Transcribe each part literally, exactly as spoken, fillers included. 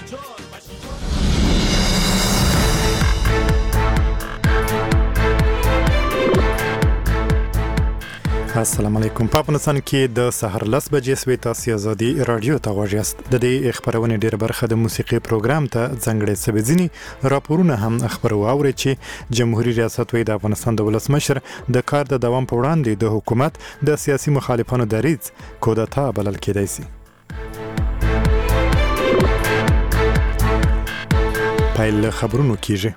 السلام علیکم. په افغانستان کې د سحر لس بجې سوي تاسو ازادي رادیو ته غواړئ. د دې خبرونه ډېر برخه د موسیقي پروګرام ته ځنګړې سوي ځینی راپورونه هم خبرو اوري چې جمهوریت ریاست وی د افغانستان د ولسمشر د کار د دوام په وړاندې د حکومت د سیاسي مخالفانو دریځ کودتا بلل کېدای شي. پایل خبرونو کیږي.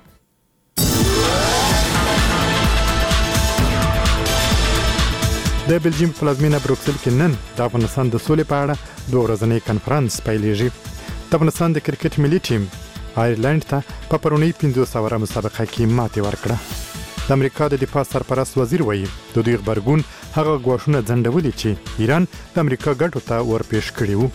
د بلجیم پلازمینه بروکسل کې نن د افغانستان د سولې په اړه دوه ورځنی کنفرانس پیلېږي. د افغانستان د کرکټ ملي ټیم آیرلند ته په پرونی پنځوس اوره مسابقه کې ماتې ورکړه. د امریکا د دفاع سرپرست وزیر وایي د دوی غبرګون هغه ګواښونه ځنډولي چې ایران د امریکا ګټو ته ورپېښ کړي وو.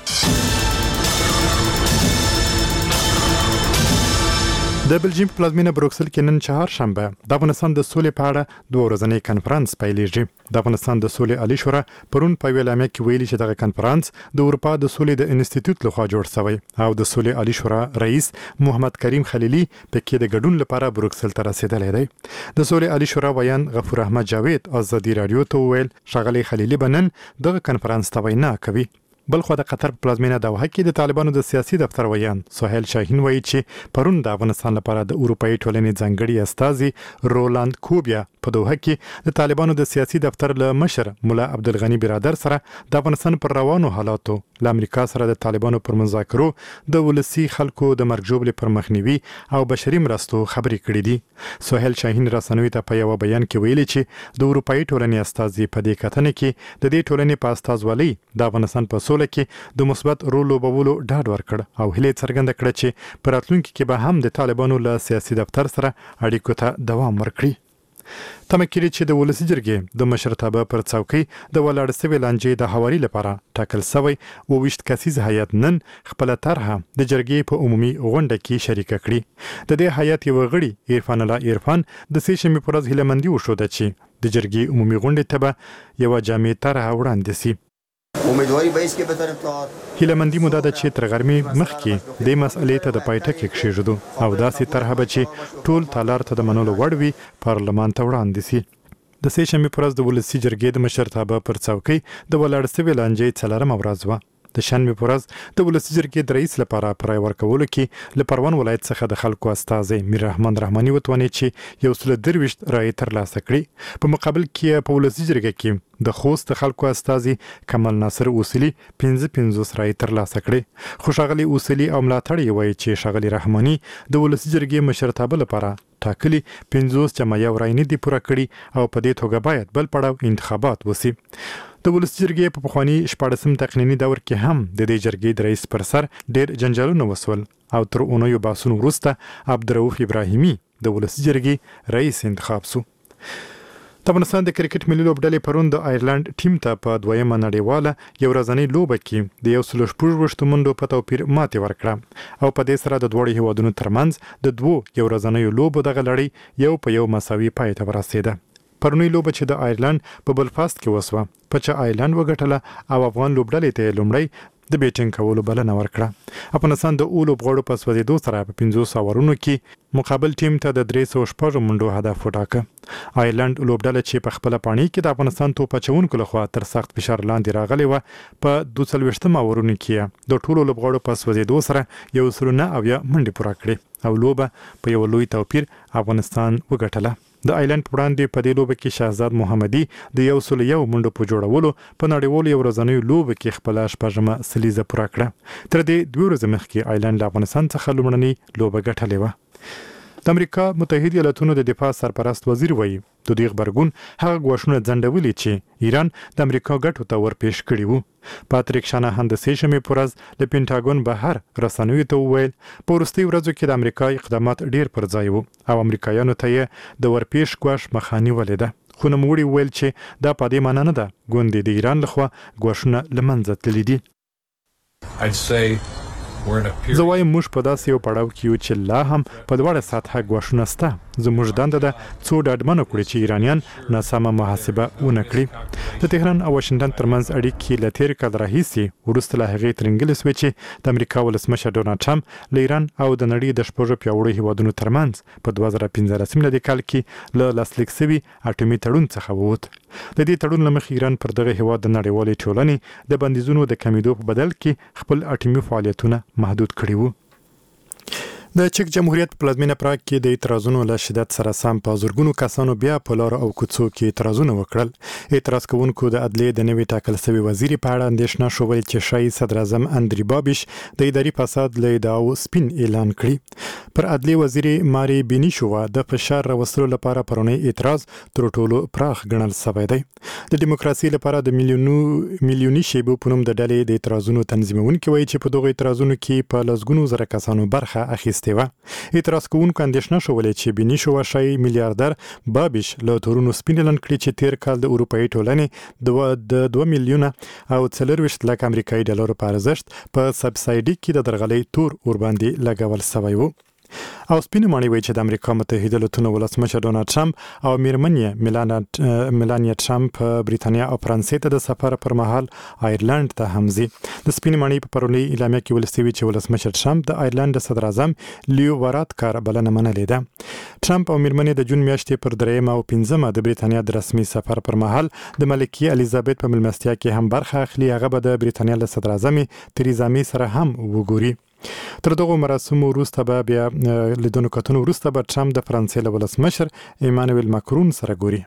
د بلجیم پلازمینه بروکسل کې نن چهارشنبه د افغانستان د سولې په اړه دوه ورځنی کنفرانس پیلېږي. د افغانستان د سولې عالی شورا پرون په ویلامه کې ویلي چې دغه کنفرانس د اروپا د سولې د انسټیټیوټ لخوا جوړ شوی او د سولې عالی شورا رئیس محمد کریم خلیلی په کې د ګډون لپاره بروکسل ته رسیدلی دی. د سولې عالی شورا ویان غفور احمد جاوید ازادي رادیو ته وویل ښاغلی خلیلی بنن دغه کنفرانس ته وینا کوي. بلخو د قطر پلازمینه دوحه کې د طالبانو د سیاسي دفتر ویان سهیل شاهین وایي چې پرون د افغانستان لپاره د اروپאי ټولنې ځانګړي استازي رولاند کوبیا په دوحه کې د طالبانو د سیاسي دفتر له مشر مولا عبدالغنی برادر سره د افغانستان پر روانو حالاتو له امریکا سره د طالبانو پر مذاکرو د ولسی خلکو د مرګ ژوبلې پر مخنیوي او بشري مرستو خبرې کړې دي. سهیل شاهین رسنوي ته په یو بیان کې ویلي چې د اروپאי ټولنې استازي په دې کتنه کې د دې ټولنې په استازولۍ د افغانستان په کې د مثبت رول لوبولو ډاډ ورکړ او هیله څرګنده کړه چې په راتلونکي کې به هم د طالبانو له سیاسي دفتر سره اړیکو ته دوام ورکړي. تمه کړي چې د ولسی جرګې د مشرتابه پر څوکۍ د ولاړ سوي لانجې د حوالي لپاره ټاکل شوی او وشت کسیز هیئت نن خپل طرحه د جرګې په عمومي غونډه کې شریک کړي. د دې هیئت یو غړي عرفان الله عرفان د سې شنبې پر ورځ هیلمندي وشوده چې د جرګې عمومي غونډې ته به یو جامع طرحه وړاندې شي. امیدواری به است که به طرف تا هیلمندي مو ده چې تر غرمې مخکې د مسئلې ته د پایټه کې کښېږدو او داسې طرحه به چې ټول تالار ته د منلو وړ وي پارلمان ته وړاندې شي. د سې شنبې پر ورځ د ولسی جرګې د مشرتابه پر څوکۍ د ولاړ سوي لانجې څلورمه ورځ وه. د شنبې پر ورځ د ولسی جرګې د رئیس لپاره پر رای ورکولو کې له پروان ولایت څخه د خلکو استازی میر رحمان رحماني وتواني چې یو سل درویشت رای ترلاسه کړي. په مقابل کې په ولسی جرګې کې د خوست خلکو استازي کمال ناصر اوسلی پنځه پنځوس رای ترلاسه کړي. خو ښاغلي اوسلی او ملاتړي وایي چې ښاغلي رحماني د ولسی جرګې مشرتابه لپاره ټاکلي پنځوس جمع یو رای نه دي پوره کړي او په دې توګه باید بل پړاو انتخابات وسی. د ولسی جرګې په پخواني شپاړسم تقنیني دور کې هم د دې جرګې د رئیس پر سر ډېر جنجالونه وسول او تر اونیو باسونو وروسته عبدالرؤف ابراهیمي د ولسی جرګې رئیس انتخاب سو. د افغانستان د کرکټ ملي لوبډلې پرون د آیرلند ټیم ته په دویمه نړیواله یو ورځنۍ لوبه کې د یو سل شپږ ویشتو منډو په توپیر ماتې ورکړه او په دې سره د دواړو هیوادونو ترمنځ د دوو یو ورځنیو لوبو دغه لړۍ یو په یو مساوي پای ته ورسېده. پرونی لوبه چې د آیرلند په بلفاست کې وسوه په چې آیرلند وګټله او افغان لوبډلې ته لومړی د بیټینګ کولو بلنه ورکړه. افغانستان د اولو بغړو په سوځېدو سره په پنځوس اورونو کې مقابل ټیم ته د درې سوه شپږو منډو هدف وټاکه. آیرلند لوبډله چې په خپله پاڼۍ کې د افغانستان توپ اچوونکو لخوا تر سخت فشار لاندې راغلې وه په دوه څلوېښتم اورونو کې د ټولو لوبغاړو په سوځېدو سره یو سل نه اویا منډې پوره کړې او لوبه په یو لوی توپیر افغانستان وګټله. د آیرلند په وړاندې په دې لوبه کې شهزاد محمدي د یو سل یو منډو په جوړولو په نړیوالو یو ورځنیو لوبه کې خپله شپږمه سلیزه پوره کړه. تر دې دوه ورځې مخکې آیرلند له افغانستان څخه لومړنۍ لوبه ګټلې وه. د امریکا متحده ایالاتونو د دفاع سرپرست وزیر وایي د دې غبرګون هغه ګواښونه ځنډولي چې ایران د امریکا ګټو ته ورپېښ کړي وو. پاتریک شانهان د سې شنبې په ورځ له پینټاګون بهر رسنیو ته وویل په وروستیو ورځو کې د امریکا اقدامات ډېر پر ځای وو او امریکایانو ته یې د ورپېښ ګواښ مخه نیولې ده. خو نوموړي وویل چې دا په دې معنا نه ده ګوندې د ایران لخوا ګواښونه له منځه تللي دي. زه وایم موږ په داسې یو پړاو کې یو چې لا هم په لوړه سطحه ګواښونه شته زموږ دنده ده څو ډاډمنه کړو چې ایرانیان ناسمه محاسبه ونه کړي. د تهران او واشنګټن ترمنځ اړیکې له تیر کال راهیسې وروسته له هغې ترنګلې سوې چې د امریکا ولسمشر ډونالډ ټرمپ له ایران او د نړۍ د شپږو پیاوړو هیوادونو ترمنځ په دوه زره پنځلس میلادي کال کې له لاسلیک شوي اټومي تړون څخه ووت. د دې تړون له مخې ایران پر دغه هیواد د نړیوالې ټولنې د بندیزونو د کمیدو په بدل کې خپل اټومي فعالیتونه محدود کړي وو. د چک جمهوریت پلازمینه پراګ کې د اعتراضونو له شدت سره سم په زورګونو کسانو بیا په لار او کوڅو کې اعتراضونه وکړل. اعتراض کوونکو د عدلیې د نوي ټاکل شوي وزیر په اړه اندېښنه شوې چې شای صدر اعظم اندري بابیش د اداري فساد له ادعاو سپین اعلان کړي. پر عدلیې وزیر ماري بینیشووا د فشار راوستلو لپاره پرونی اعتراض تر ټولو پراخ ګڼل شوی دی. د دیموکراسي لپاره د میلیونو میلیوني شیبو په نوم د ډلې د اعتراضونو تنظیمونکي وایي چې په دغه اعتراضونو کې په لسګونو زره کسانو برخه اخیستې و. اعتراض کوونکو اندېښنه شولې چې بینیشووا شای میلیاردر بابیش له تورونو سپین اعلان کړي چې تیر کال د اروپאי ټولنې د دوه میلیونه او څلورویشت لک امریکایي ډالرو په ارزښت په سبسایډي کې د درغلۍ تور ورباندې لګول شوی و. او سپینې ماڼۍ وایي چې د امریکا متحده ایالاتونو ولسمشر ډونالډ ټرمپ او میرمن یې میلانیا ټرمپ بریتانیا او فرانسې ته د سفر پر مهال آیرلند ته هم ځي. د سپینې ماڼۍ په پرونی اعلامیه کې ویل شوي چې ولسمشر ټرمپ د آیرلند صدر اعظم لیو وارادکار بلنه منلې ده. ټرمپ او میرمن د جون میاشتې پر درېیمه او پنځمه د بریتانیا د رسمي سفر پر مهال د ملکې الیزابت په مېلمستیا کې هم برخه اخلي. هغه به د بریتانیا له صدر اعظم تریزا مې سره هم وګوري. تر دغه مراسمو وروسته به بیا لیدونکو کتنو وروسته به ټرمپ د فرانسې له ولسمشر ایمانویل ماکرون سره ګوري.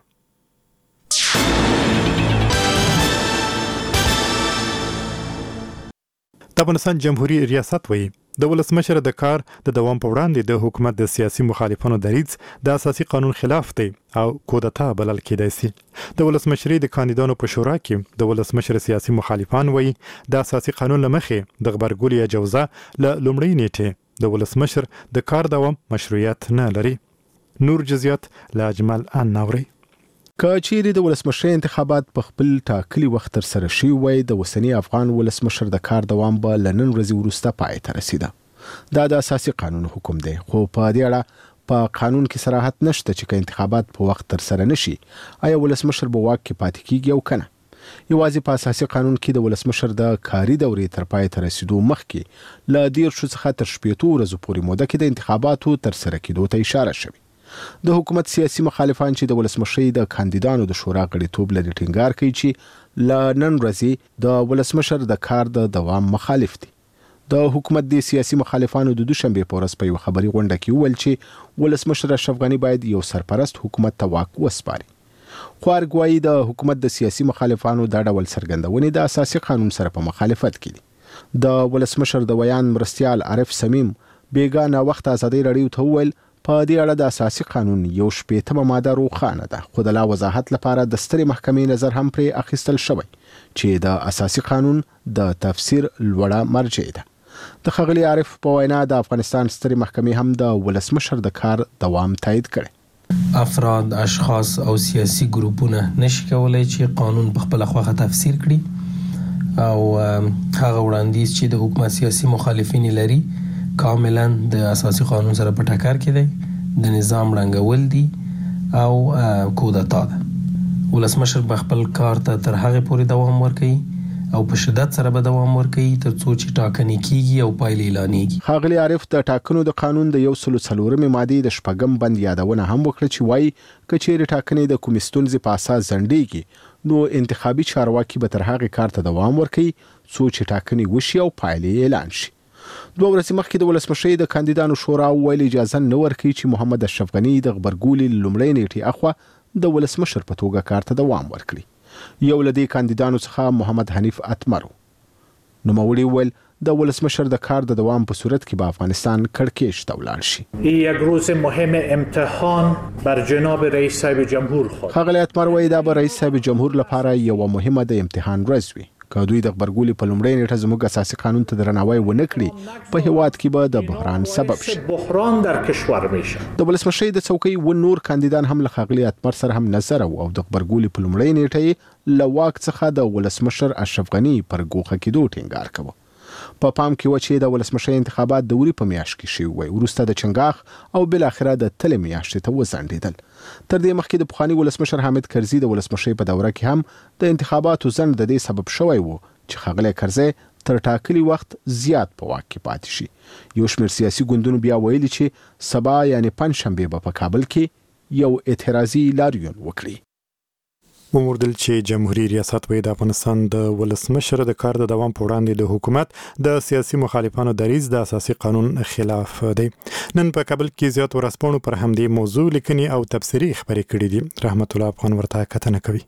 د افغانستان جمهوریت ریاست وایي د ولسمشر د کار د دوام په وړاندې د حکومت د سیاسي مخالفانو دریځ د اساسي قانون خلاف دی او کودتا بلل کېدای شي. د ولسمشرۍ د کاندیدانو په شورا کې د ولسمشر سیاسي مخالفان وایي د اساسي قانون له مخې د غبرګولي اجوزه له لومړۍ نیټې د ولسمشر د کار دوام مشروعیت نه لري. نور جزئیات له اجمل ان نوري. که چیرې د ولسمشرۍ انتخابات په خپل ټاکلي وخت تر سره شي وای د وسنی افغان ولسمشر د کار دوام به لنن ورځې وروسته پای ته رسیده. دا د اساسي قانون حکم دی خو په دې اړه په قانون کې صراحت نشته چې انتخابات په وخت تر سره نشي آیا ولسمشر به واک کې پاتې کیږي او کنه. یوازې په اساسي قانون کې د ولسمشر د کاري دورې تر پای ته رسیدو مخکې ل ډیر شو څخه تر شپږ ورځې پورې موده کې د انتخاباتو تر سره کېدو ته اشاره شوه. د حکومت سیاسي مخالفان چې د ولسمشرۍ د کاندیدانو د شورا غړیتوب لري ټینګار کوي چې ل نن ورځې د ولسمشر د کار د دوام مخالف دي. د حکومت د سیاسي مخالفانو د دوشنبه په ورځ په یو خبري غونډه کې ویل چې ولسمشر اشرف غنی باید یو سرپرست حکومت ته واک وسپاري. خو ارګوایي د حکومت د سیاسي مخالفانو د ډول سرګندونې د اساسي قانون سره په مخالفت کې دي. د ولسمشر د ویان مرستيال عارف سمیم بیګانه وخت ازادي رادیو ته ویل په دې اړه د اساسي قانون یو شپږمه ماده روښانه ده خو د لا وضاحت لپاره د سترې محکمې نظر هم پرې اخیستل شوی چې د اساسي قانون د تفسیر لوړه مرجع ده. د ښاغلي عارف په وینا د افغانستان سترې محکمې هم د ولسمشر د کار دوام تایید کړي. افراد، اشخاص او سیاسي ګروپونه نشي کولای چې قانون په خپل خوخه تفسیر کړي او هغه وړاندیز چې د حکومت سیاسي مخالفین لري کاملا د اساسي قانون سره په ټکر کې دی. د نظام رنګول دي او کودتا ده. ولسمشر به خپل کار ته تر هغه پورې دوام ورکوي او په شدت سره به دوام ورکوي تر څو چې ټاکنې کیږي او پایلې اعلانېږي. ښاغلي عارف د ټاکنو د قانون د یو سل څلورمې مادې د شپږم بند یادونه هم وکړه چې وایي که چیرې ټاکنې د کومې ستونزې په اساس ځنډېږي نو انتخابي چارواکي به تر هغې کار ته دوام ورکوي څو چې ټاکنې وشي او پایلې اعلان شي. دوه ورځې مخکې د ولسمشرۍ د کاندیدانو شورا ویلي اجازه نه ورکوي چې محمد اشرف غنی د غبرګولي لومړۍ نیټې اخوا د ولسمشر په توګه کار ته دوام ورکړي. یو له دې کاندیدانو څخه محمد حنیف اتمر نوموړي ویل د ولسمشر د کار د دوام په صورت کې به افغانستان کړکېچ ته ولاړ شي. یک روز مهم امتحان بر جناب رئیس صاحب جمهور خواهد. ښاغلی اتمر وایي دا به رئیس صاحب جمهور لپاره یوه مهمه د امتحان ورځ وي. که دوی د غبرګولي په لومړۍ نیټه زموږ اساسي قانون ته درناوی ونه کړي په هیواد کې به د بحران سبب شي. بحران در کشور میشه. د ولسمشرۍ د څوکۍ و نور کاندیدان هم له ښاغلي اتمر سره هم نظر او د غبرګولي په لومړۍ نیټه له واک څخه د ولسمشر اشرف غنی پر ګوښه کېدو ټینګار کوي. په پام کې و چې د ولسمشر انتخابات د وری په میاشت کې شوي وای وروسته د چنګاخ او بل اخره د تل میاشتې ته وزندیدل. تر دې مخکې د پخوانی ولسمشر حامد کرزي د ولسمشر په دوره کې هم د انتخاباتو ځنډ د دې سبب شوی وو چې ښاغلی کرزي تر ټاکلي وخت زیات په واک کې پاتې شي. یو شمېر سیاسي ګوندونو بیا ویلي چې سبا یعنی پنجشنبې به په کابل کې یو اعتراضي لاریون وکړي. وموردل چې جمهوریت ریاست وی د افغانستان د ولسمشر د کار د دوام په وړاندې د حکومت د سیاسي مخالفانو دریځ د اساسي قانون خلاف دی. نن په کابل کې زیات ورسپانو پر همدې موضوع لیکنې او تبصرې خبرې کړې دي. رحمت الله افغان ورته کتنه کوي.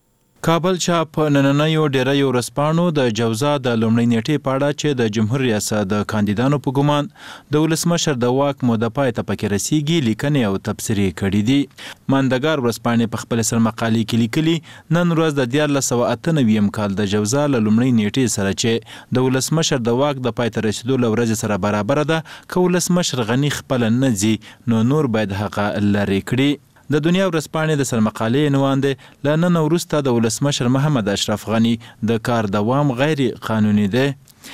کابل چاپ نننیو ډیری ورسپانو د جوزا د لومړۍ نیټې په اړه چې د جمهور ریاست د کاندیدانو په ګمان د ولسمشر د واک موده پای ته پکې رسیږي لیکنې او تبصرې کړې دي. ماندګار ورسپانې په خپل سر مقالې کې لیکلي نن ورځ د دیارلس سوه اته نوي کال د جوزا له لومړۍ نیټې سره چې د ولسمشر د واک د پای ته رسیدو له ورځې سره برابر ده که ولسمشر غني خپل نه ځي نو نور باید هغه لرې کړي. د دنیا ورځپاڼې د سرمقالې عنوان دی له نن وروسته د ولسمشر محمد اشرف غني د کار دوام غیر قانوني دی.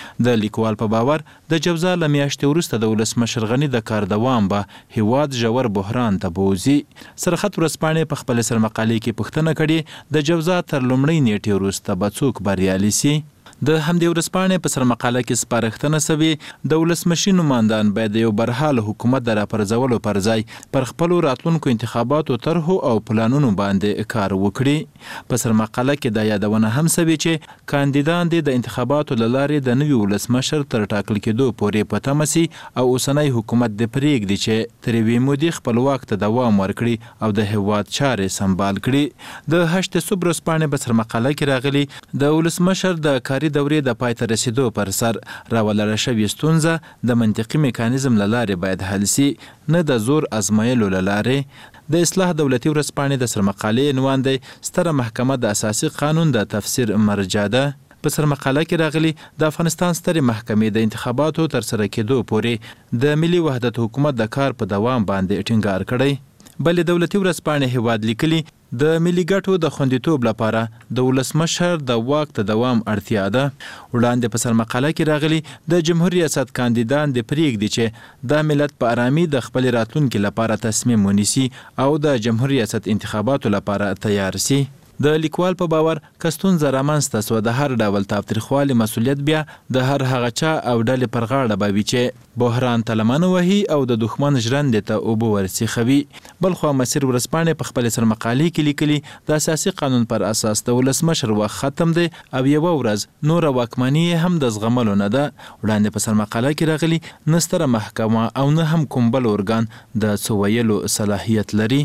د لیکوال په باور د جوزا له میاشتې وروسته د ولسمشر غني د کار دوام به هیواد ژور بحران ته بوځي. سرخط ورځپاڼې په خپل سرمقالې کې پوښتنه کړې د جوزا تر لومړۍ نیټې وروسته به څوک بریالي سي. د همدې ورځپاڼې په سرمقاله کې سپارښتنه سوې د ولسمشي نمایندان باید د یو برحال حکومت د راپرځولو پر ځای پر خپلو راتلونکو انتخاباتو طرحو او پلانونو باندې کار وکړي. په سرمقاله کې دا یادونه هم سوې چې کاندیدان دې د انتخاباتو له لارې د نوي ولسمشر تر ټاکل کېدو پورې په تمه سي او اوسنی حکومت دې پرېږدي چې تر یوې مودې خپل واک ته دوام ورکړي او د هیواد چارې سمبال کړي. د هشت صبح ورځپاڼې په سرمقاله کې راغلي د ولسمشر د کاري دورې د پای ته رسیدو پر سر راولره شوې ستونزه د منطقي میکانیزم له لارې باید حل سي نه د زور ازمایلو له لارې. د اصلاح دولتي ورځپاڼې د سرمقالې عنوان دی ستره محکمه د اساسي قانون د تفسیر مرجع ده. په سرمقاله کې راغلي د افغانستان سترې محکمې د انتخاباتو تر سره کېدو پورې د ملي وحدت حکومت د کار په دوام باندې ټینګار کړی. بلې دولتي ورځپاڼې هیواد لیکلي د ملي ګټو د خوندیتوب لپاره د ولسمشر د واک ته دوام اړتیا ده. وړاندې په سرمقاله کې راغلي د جمهور ریاست کاندیدان دې پرېږدي چې د ملت په آرامي د خپل راتلونکي لپاره تصمیم ونیسي او د جمهور ریاست انتخاباتو لپاره تیار سي. د لیکوال په باور که ستونزه رامنځته سوه د هر ډول تاوتریخوالي مسؤلیت بیا د هر هغه چا او ډلې پر غاړه به وي چې بحران ته لمنه وهي او د دښمن ژرندې ته اوبه ورسیخوي. بلخوا مسیر ورځپاڼې په خپل سرمقالې کې لیکلي د اساسي قانون پر اساس د ولسمشر وخت ختم دی او یوه ورځ نوره واکمني هم د زغملو نه ده. وړاندې په سرمقاله کې راغلي نه ستره محکمه او نه هم کوم بل ارګان د څه ویلو صلاحیت لري.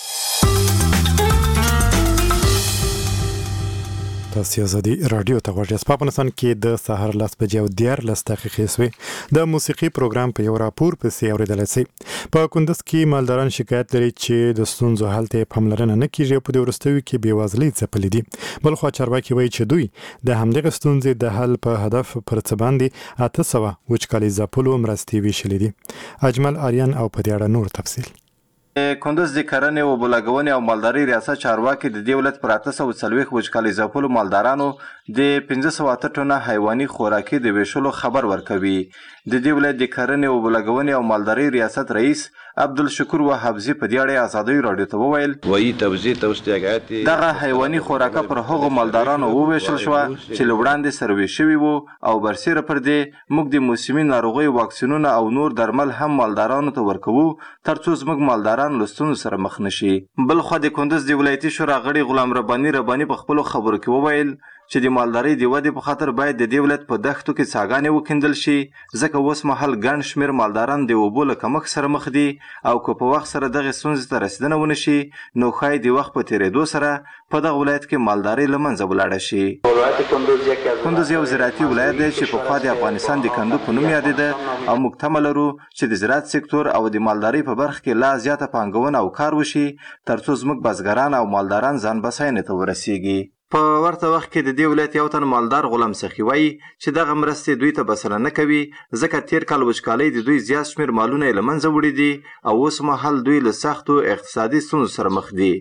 تاسو ازادي رادیو ته غوږ یاست. په افغانستان کې د سهار لس بجې او دیارلس دقیقې سوې د موسیقي پروګرام په یو راپور پسې اورېدلی سئ. په کندز کې مالداران شکایت لري چې د ستونزو حل ته پاملرنه نه کیږي او په دې وروستیو کې بېوزلۍ ځپلې دي. بلخوا چارواکي وایي چې دوی د همدغې ستونزې د حل په هدف پر څه باندې اته سوه وچکالي ځپلو مرستې ویشلې دي. اجمل آریان او په دې اړه نور تفصیل. کندز د کرنې او بولاګونې او مالدارۍ ریاست چارواکي د دې ولایت پر اته سوه څلوېښت وچکالي ځپلو مالدارانو د پنځه سوه اته ټنه حیواني خوراکي د ویشلو خبر ورکوي. د دې ولایت د کرنې او بولاګونې او مالدارۍ ریاست رئیس عبدالشکور وهابزي په دې اړه ازادۍ راډیو ته وویل وایي توزیع توستیګات دغه حیواني خوراکه پر هغو مالدارانو وویشل شوه چې له وړاندې سروې شوي وو او برسیره پر دې موږ د موسمي ناروغیو واکسینونه او نور درمل هم مالدارانو ته ورکوو ترڅو زموږ مالداران له ستونزو سره مخ نه شي. بلخوا د کندز د ولایتي شورا غړي غلام رباني رباني په خپلو خبرو کې وویل چې د مالدارۍ د ودې په خاطر باید د دې ولایت په دښتو کې څاګانې وکیندل شي ځکه اوس مهال ګڼ شمېر مالداران د اوبو له کمښت سره مخ دي او که په وخت سره دغې ستونزې ته رسېدنه ونه شي نو ښایي د وخت په تېرېدو سره په دغه ولایت کې مالدارۍ له منځه ولاړه شي. کندز یو زراعتي ولایت دی چې پخوا د افغانستان د کندو په نوم یادېده او موږ تمه لرو چې د زراعت سکتور او د مالدارۍ په برخه کې لا زیاته پانګونه او کار وشي ترڅو زموږ بزګران او مالداران ځان بساینې ته ورسیږي. په ورته وخت کې د دې ولایت یو تن مالدار غلام سخي وایي چې دغه مرستې دوی ته بسنه نه کوي ځکه تیر کال وچکالۍ د دوی زیات شمېر مالونه یې له منځه وړي دي او اوس مهال دوی له سختو اقتصادي ستونزو سره مخ دي.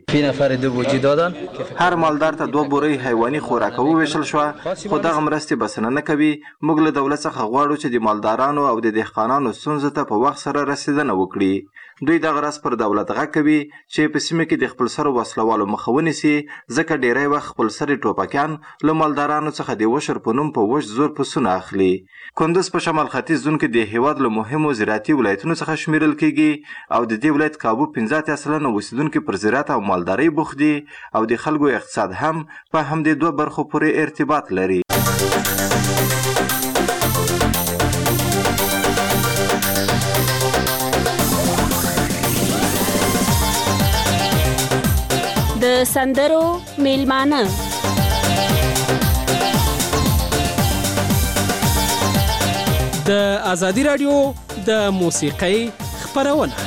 هر مالدار ته دوه بورۍ حیواني خوراک وویشل شوه خو دغه مرستې بسنه نه کوي. موږ له دولت څخه غواړو چې د مالدارانو او د دهقانانو ستونزو ته په وخت سره رسیدنه وکړي. دوی دغه راز پر دولت غږ کوي چې په سیمه کې د خپل سرو وسلوالو مخه ونیسي ځکه ډیری وخت خپل سرې ټوپکیان له مالدارانو څخه د وشر په نوم په وچ زور پسونه اخلي. کندز په شمال ختیځ زون کې د هیواد له مهمو زراعتي ولایتونو څخه شمیرل کیږي او د دې ولایت کابو پنځه اتیا سلنه اوسیدونکي پر زراعت او مالدارۍ بوخت دي او د خلکو اقتصاد هم په همدې دوه برخو پورې ارتباط لري. د سندرو میلمانه د ازادي رادیو د موسیقۍ خپرونه.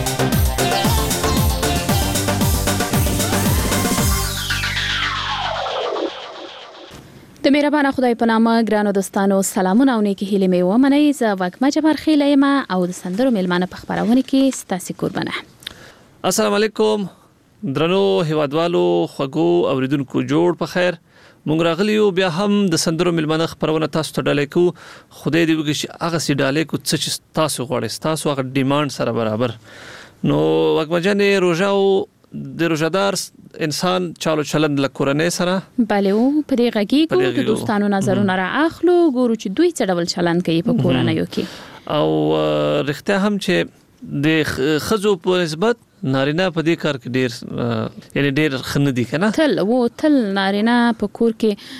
د مهربانه خدای په نامه ګرانو دوستانو سلامونه او نیکی هیلې مې ومنئ. زه وږمه جبار خیله یم او د سندرو میلمانه په خپرونه کې ستاسو قربانه. السلام علیکم درنو هیوادوالو خوږو اوریدونکو جوړ په خیر. مونږ راغلی یو بیا هم د سندرو میلمانه خپرونه تاسو ته ډالۍ کوو. خدای دې وکړي چې هغه سي ډالۍ کو څه چې تاسو غواړئ تاسو هغه ډیماند سره برابر. نو وږمه جانې روژه او د روژهدار انسان چالو چلند له کورنۍ سره بله او په دې غږیږو د دوستانو نظرونه را اخلو ګورو چې دوی څه ډول چلند کوي په کورنیو کې او رښتیا هم چې د ښځو په نسبت نارینه په دې کار کې ډیر یعنی ډیر خنه دي کنه تل و تل نارینه په کور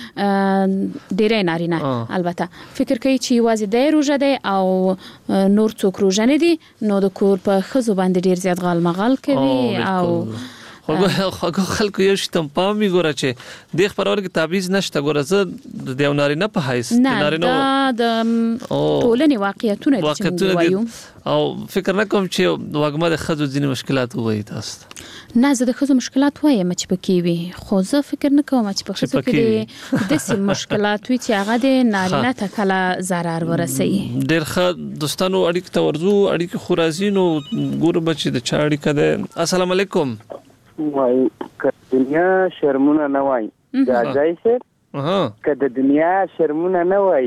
کې ډیره نارینه البته فکر کوي چې یوازې د روژه دی او نور څوک روژه نه دي نو د کور په ښځو باندې ډیر زیات غال مغال کوي او خو خلکو یو شتم پام می ګوره چې د خبرور کې تعویض نشته ګوره زه د نارینه په حیث نارینه د ټولنې واقعیتونه دي چې وایو او فکر نکوم چې وګمه د خځو ځینې مشکلات وایي تاسو نه زه د خځو مشکلات وایم چې پکې وي خو زه فکر نکوم چې په خځو کې د سیم مشکلات وي چې هغه د نارینه ته کله zarar ورسي. ډېر ښه دوستانو اړیکې ته ورځو اړیکې خو راځي نو ګورو بچي د چا اړیکه ده. السلام علیکم. وای که دنیا شرمونه نه وای دا ځای شه که د دنیا شرمونه نه وای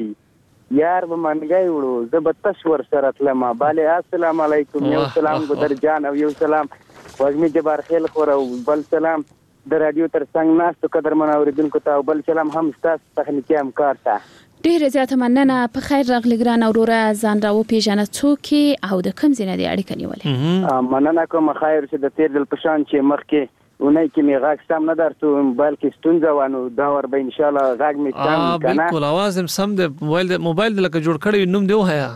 یار به منګای وړو زه به تش ور سره تلم. باله السلام علیکم یو سلام ګدر جان او یو سلام وږمې جبار خیل خور او بل سلام د رادیو تر څنګ ناستو قدرمن اوریدونکو ته او بل سلام هم ستاسو تخنیکی همکار ته. ډیره زیاته مننه. په خیر راغلی ګران اوروره ځان راو پیژنه څوک او د کوم ځای نه دی اړیکه نیولې. مننه کوم خیر چې د تیر دل پشان چې مخکې اونای کې می غاښ سم نه درته موبایل کې ستونزه وانه دا ور به ان شاء الله غاښ می سم کنه. بالکل आवाज هم سم د موبایل د موبایل د لکه جوړ کړی نوم دی وهیا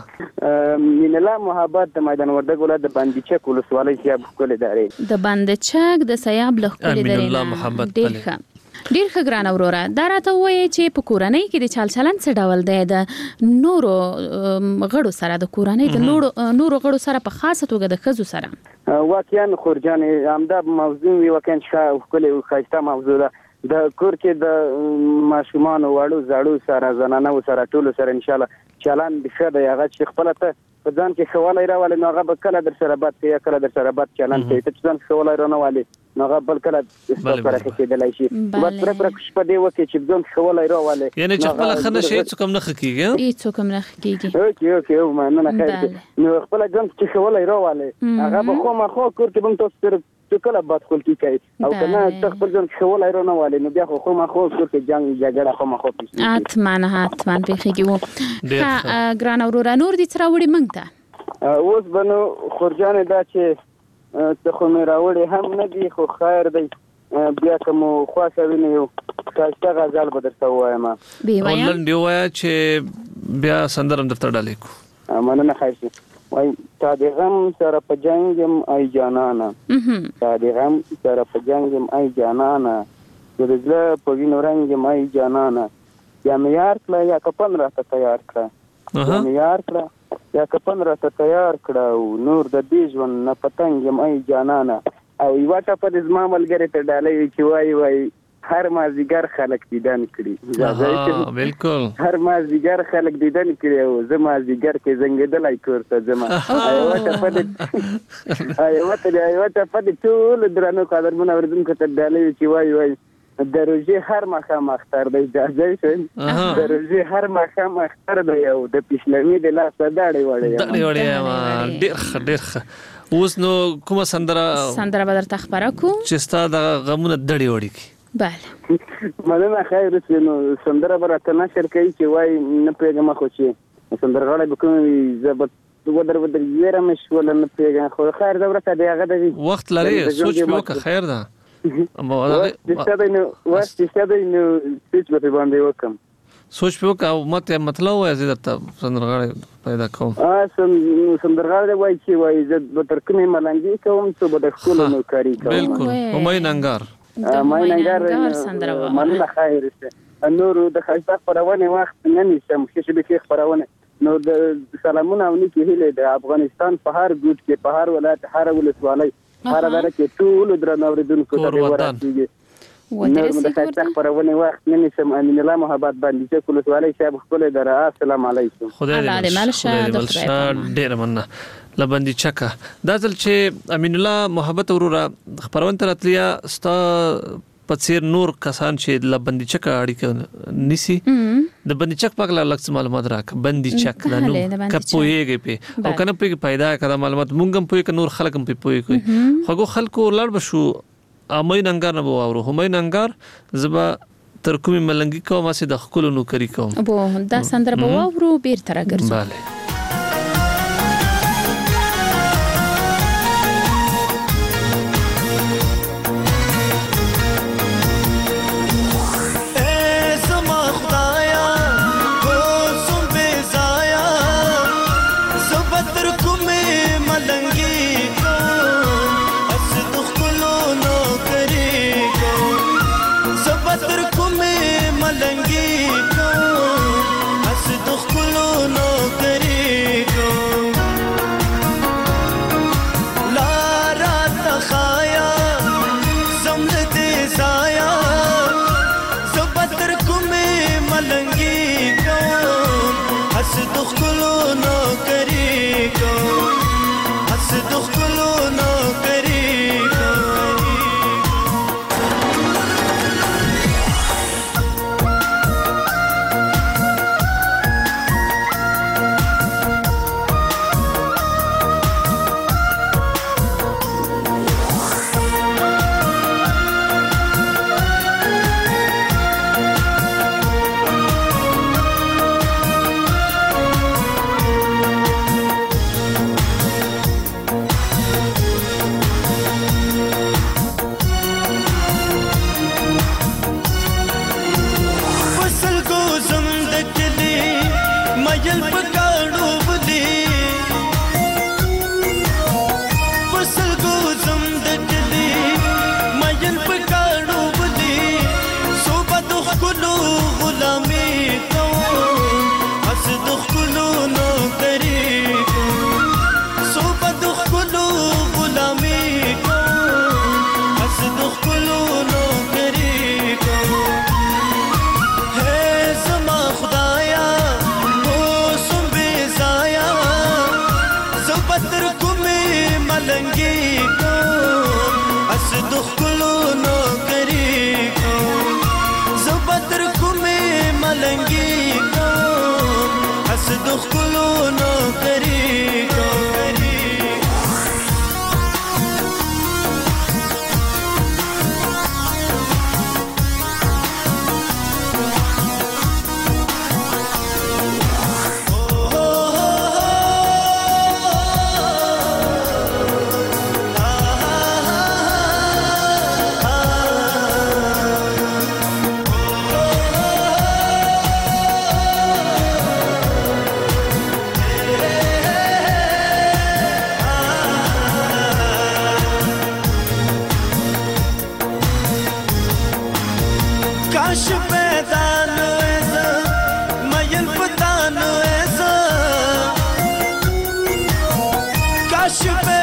مين الله محبت د میدان وردګ ولادت د باندې چک ولسوالۍ سیاب کول داري د باندې چک د سیاب له کول داري. الله محبت ډیر ښه ډیر ښه ګران اوروره. دا راته وایي چې په کورنۍ کې د چال چلند څه ډول دی د نورو غړو سره د کورنۍ د نورو نورو غړو سره په خاصه توګه د ښځو سره واقعا خورجان همدا موضوع وی واقعا ښه کولې خاصه موضوع ده د کور کې د ماشومان وړو زړو سره زنانه سره ټول سره ان شاء الله چلند د ښه دی هغه چې خپل ته په ځان کې خوالای راواله نو هغه به کله در سره بات کوي کله در سره بات چلند کوي ته ځان خوالای رانواله نو هغه بل کله سره کېدلای شي بس پر پر په دې وخت چې ځان خوالای راواله یعنی چې خپل خنه شي څه کوم نه خکېږي هیڅ څه کوم نه خکېږي. اوکې اوکې او ما نه خیر نو خپل ځان چې خوالای راواله هغه به خو ما خو کور کې بم تاسو سره کله بات خپل کی کوي او کنه تخبر ځان خوالای رانواله نو بیا خو ما خو کور کې جنگ جګړه خو ما خو پیښه اتمن اتمن پیښه وو ګران اورور نور دي تر وړي مونږ ته اوس بنو خورجان دا چې ته خو مې راوړې هم نه دي خو خیر دی بیا کوم خواصه ویني کاشته غزل به درته وایم بي وایم ولن دی وایا چې بیا سندرم درته ډالې کو مننه خیر شي وای تا دې غم سره په جنگم ای جانانا تا دې غم سره په جنگم ای جانانا د زړه په وینو رنگم ای جانانا یا مې یار کړه یا کپن راته تیار کړه یا مې یار کړه یا کپن راته تیار کړه او نور د دې ژوند نه پتنګ یم ای جانانا او یو ټاپه د زما ملګری ته ډالۍ چې وای وای هر مازیګر خلک دیدن کړي ها بالکل هر مازیګر خلک دیدن کړي او زه مازیګر کې زنګېدلای کور ته ځم ایوه ته پدې ایوه ته ایوه ته پدې ټول درنو قدرمن اوریدونکو ته ډالۍ چې وای وای د روژې هر ماښام اختر دی اجازه شوی د روژې هر ماښام اختر دی او د پیشلمي د لاسه داړې وړې داړې وړې ډېر ښه ډېر ښه اوس نو کومه سندره سندره به درته خپره کړو چې ستا د غمونه دړې وړې کړي بله مننه خیر اوسې نو سندره به راته نشر کوي چې وایي نه پوهېږم خو چې سندرغاړی به کوم وي زه به ودر ودر ویره مې شوله نه پوهېږم خو خیر ده ورته د هغه د وخت لرې سوچ پې وکړه خیر ده وخت چې شته دی نو وخت چې شته دی نو سوچ به پرې باندې وکړم سوچ پې وکړه او ماته مطلب ووایه زه درته سندرغاړی پیدا کوم سندرغاړی وایي چې وایي زه به تر کومې ملنګي کوم څو به د ښکلو نوکري کوم بالکل همایون انګار همایون انګار مننه خیر اوسې نورو د ښایسته خپرونې وخت نه نیسم ښې شېبې ښې خپرونه نو د سلامونه او نیکې هیلې د افغانستان په هر ګوټ کې په هر ولایت هره ولسوالۍ هره دره کې ټولو درنو اورېدونکو ته دې ورسېږي نور د ښایسته خپرونې وخت نه نیسم امین الله محبت بندیچک ولسوالۍ صاحب ښکلی دره السلام علیکم خدای دې ملشه ډېره مننه له بندیچکه دا ځل چې امین الله محبت وروره خپرونه ته راتلیا ستا په څیر نور کسان چې له بندیچکه اړیکه نیسي د بندیچک په اړه لږ معلومات راکړه بندیچک دا نو که پوهېږې پې او که نه پوهېږې پیدا کړه دا معلومات مونږ هم پوهېږو که نور خلک هم پې پوهې کړي خو هغو خلکو لاړ به شو همایون انګار نه به واورو همایون انګار زه به تر کومې ملنګي کوم هسې د ښکلو نوکري کوم دا سندره به واورو بیرته راګرځو بله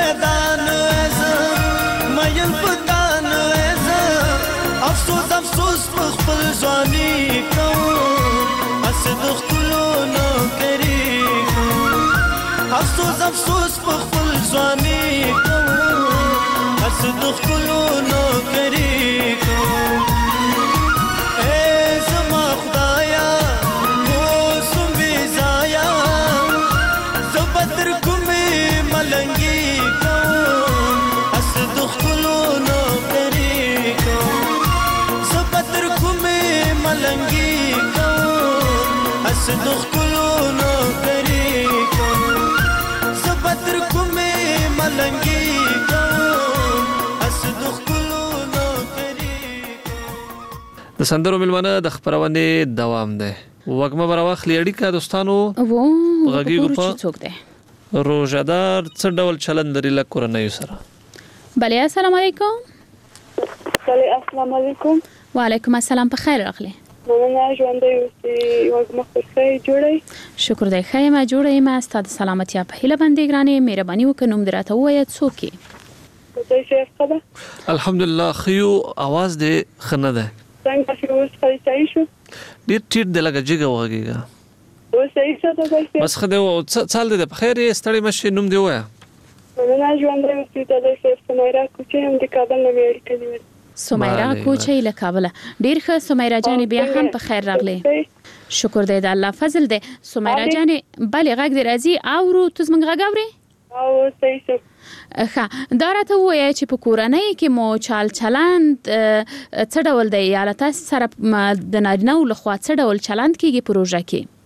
افسوس افسوس ځواني کوم اسد خپلونو کری کوم افسوس افسوس په خپل ځواني کوم اسد خپلونو کری کوم دختلونو کری کوم زبدر کومه ملنګي کوم اس دختلونو کری د سندرو ملمنه د خبرونه دوام ده وګمه براوخ لیړی دوستانو وو غږیږي په څوک ده روزدار څه ډول چلند لري لکورنۍ سره بله السلام علیکم السلام علیکم وعلیکم السلام په خیر راغلی مننه ژوندۍ اوسې وګمه خوشی جوړی شکر دی خیمه جوړی ما ستاسو سلامتی په هیله باندې ګرانې مهرباني وکړئ نوم دراته وایي څوک یې څه خبره الحمدلله خيو आवाज دې خنه ده څنګه چې اوس خالي شو ډیر ټیټ د لګه جګه وږيګا اوس صحیح څه ده بس خدای او څال دې په خیر ستړي مشه نوم دی وایا مننه ژوندۍ اوسې د سمیرا کوچې هم د کابل نه ویل کړی سمیرا کوچی له کابل ډیر ښه سمیرا جان بیا هم په خیر راغلی شکر دی د الله فضل دی سمیرا جان بلې غږ دی راځي او رو تاسو موږ غږ اورئ او صحیح شو ښه دا راته ووایه چې په کورنۍ کې مو چال چلند څه ډول دی یا له تاسو سره د نارینه‌و لخوا څه ډول چلند کیږي په روژه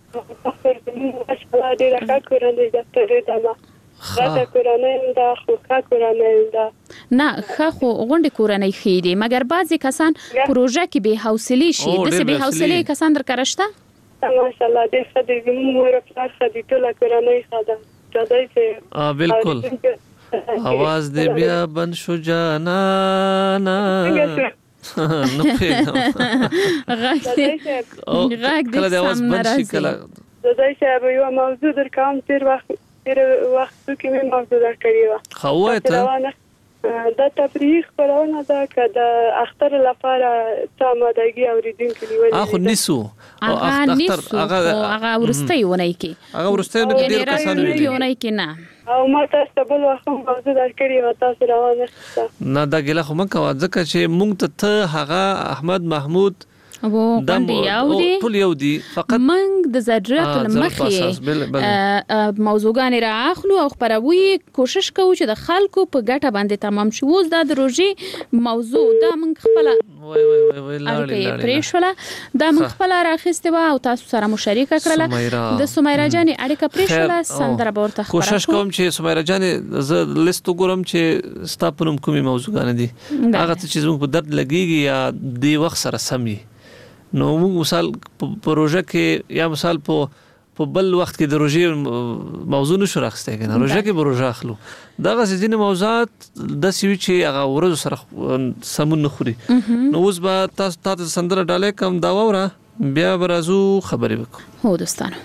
کې ماشاءالله ډېره ښه کورنۍ ده ډېره غټه کورنۍ ده خو ښه کورنۍ ده نه ښه خو غونډې کورنۍ ښې دي مګر بعضې کسان په روژه کې بې حوصلې شي داسې بې حوصلې کسان درکره شته ماشاءالله ډېر ښه دي زموږ مور او پلار ښه دي ټوله کورنۍ ښه ده جدای چې بالکل आवाज دې بیا بند شو جانانا نو پیغام غږ دې غږ دې سم نه راځي جدای چې یو موضوع در کوم تیر وخت تیر وخت کې مې موضوع در کړی و خو وایته دا تفریح خبرونه ده که د اختر لپاره څه آمادګي اوریدونکو نیولې اخو نیسو او اختر هغه هغه ورستي ونی کی هغه ورستي نه ډیر کسان ویلي ونی کی نه او ما تاسو بل وخت موضوع در کړی و تاسو روانه نه دا ګله خو مکه ځکه چې مونږ ته هغه احمد محمود وو باندې یو دی ټول یو دی فقط منګ د زړه لمخې موضوعګان را اخلو او خبروي کوشش کوو چې د خلکو په ګټه باندې تمام شي اوس د روژې موضوع دا منګ خپل وای وای وای وای لاړې پریښوله دا منګ خپل راخسته و او تاسو سره مشارکه کړله د سمیرا جان اړیکه پریښوله سندره ورته خبره کوشش کوم چې سمیرا جان ز لیست ګورم چې ستاپنوم کومي موضوعګان دي هغه چې زموږ په درد لګيږي یا دی وخت سره سمي نو موږ مثال پروژه کې یا مثال په په بل وخت کې د روژې موضوع نشو راخسته کنه روژه کې پروژه اخلو دا غزه ځینې موضوعات د سوي چې هغه ورځ سره سمون نخوري نو اوس به تاسو تاسو سندره ډاله کم دا وره بیا برازو خبرې وکړو هو دوستانو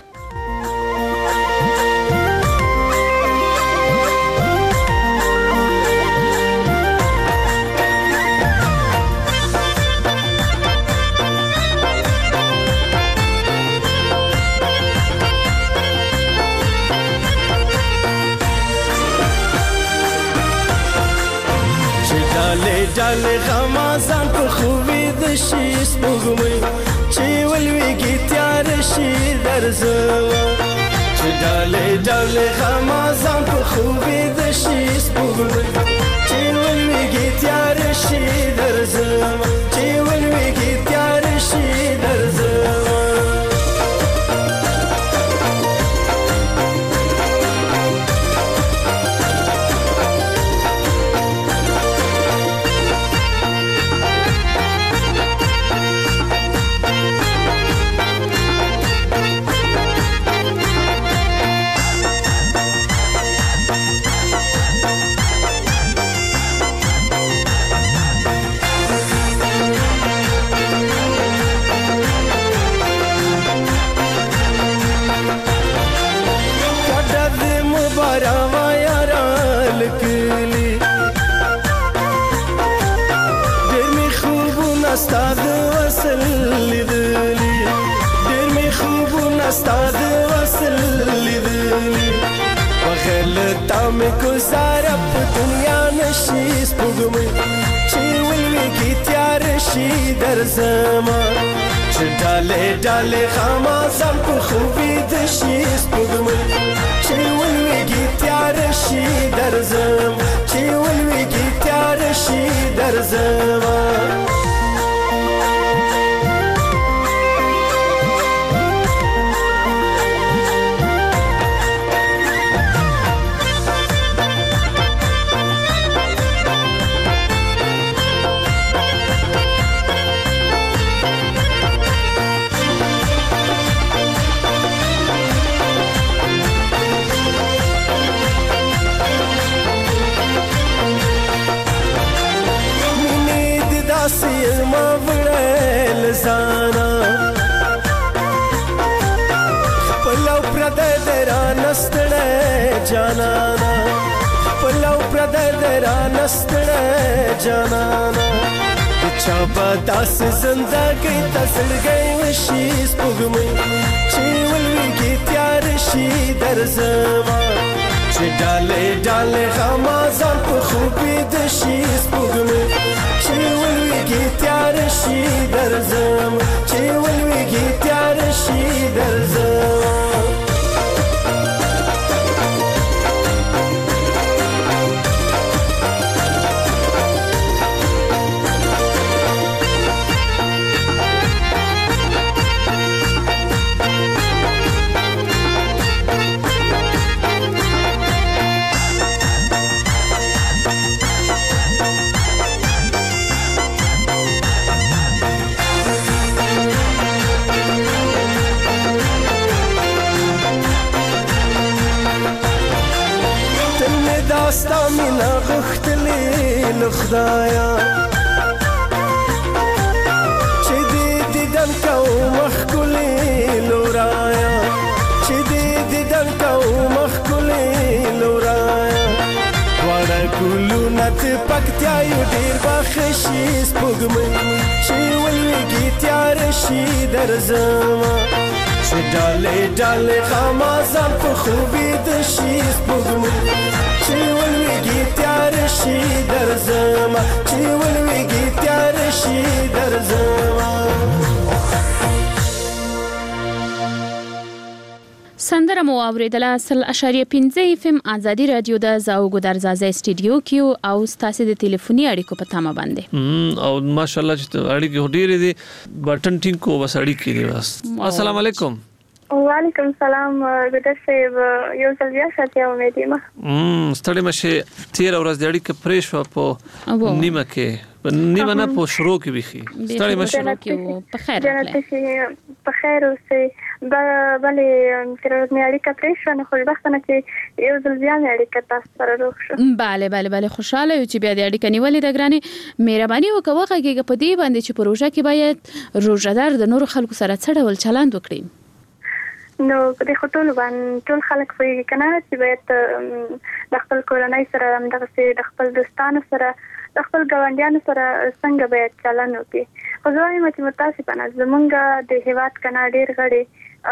ډاله غمازان په خوبي د شي سپوږمۍ چې ولويږي تیار شي درځه چې ډاله ډاله غمازان په خوبي د شي سپوږمۍ چې ولويږي تیار شي درځه چې ولويږي تیار شي درځه استاد وصل لیدلی بغیر تا مې گزاره په دنیا نشي سپوږمۍ چې ولویږي تیار شي درځمه چې ډالې ډالې خامازم په خوبې د شي سپوږمۍ چې ولویږي تیار شي درځم چې ولویږي تیار شي درځمه ما وړل زانا پلو پردې دران ستړې جانانا پلو پردې دران ستړې جانانا چا بداس زندګي تسلګي وشي سپوږمۍ چې ولويږي تیار شي درځما چې ډالې ډالې غمازان په خوبې د شي سپوږمۍ چې ولويږي تیار شي درځم چې ولويږي تیار شي درځم داستا مینا غختلی لخدایا چې دې دیدن کو مخکلی لورایا چې دې دیدن کو مخکلی لورایا وړه ګلو نت پکتیا یو ډیر بخشي سپوږمۍ چې ولويږي تیار شي درځما چې ډالې ډالې خامازان په خوبې د شي سپوږمۍ چې ولويږي تیار شي درځما چې ولويږي تیار شي درځما سندره مو اوریدله سل اشاریه پنځه اف ام ازادي رادیو د زاوګو درزازه استودیو کیو او ستاسو د ټلیفوني اړیکو په تمه باندې او ماشاءالله چې اړیکې ډېرې دي بټن ټینګ کو بس اړیکې دي بس السلام علیکم وعلیکم السلام ګډه صاحب یو ځل بیا ساتیا امید یم ام ستړي مشه تیر ورځ د اړیکې پرې شو په نیمه کې نیمه نه په شروع کې بيخي ستړي مشه کې په خیر په خیر اوسې بلې تر مې اړیکه پرې شو نه خوشبختانه چې یو ځل بیا مې اړیکه تاسو سره روغ شو bale bale bale خوشاله یو چې بیا د اړیکه نیولې د ګرانې مهرباني وکوه هغه په دې باندې چې پروژه کې باید روزدار د نور خلکو سره څه ډول چلند وکړي نو په دې خطول باندې ټول خلک وایي کنه چې باید د خپل کورنۍ سره دغه د خپل دوستانو سره د خپل ګاونډیانو سره څنګه باید چلند وکړي خو زه وایم چې متاسفانه زمونږ د هیواد کنه ډېر غړي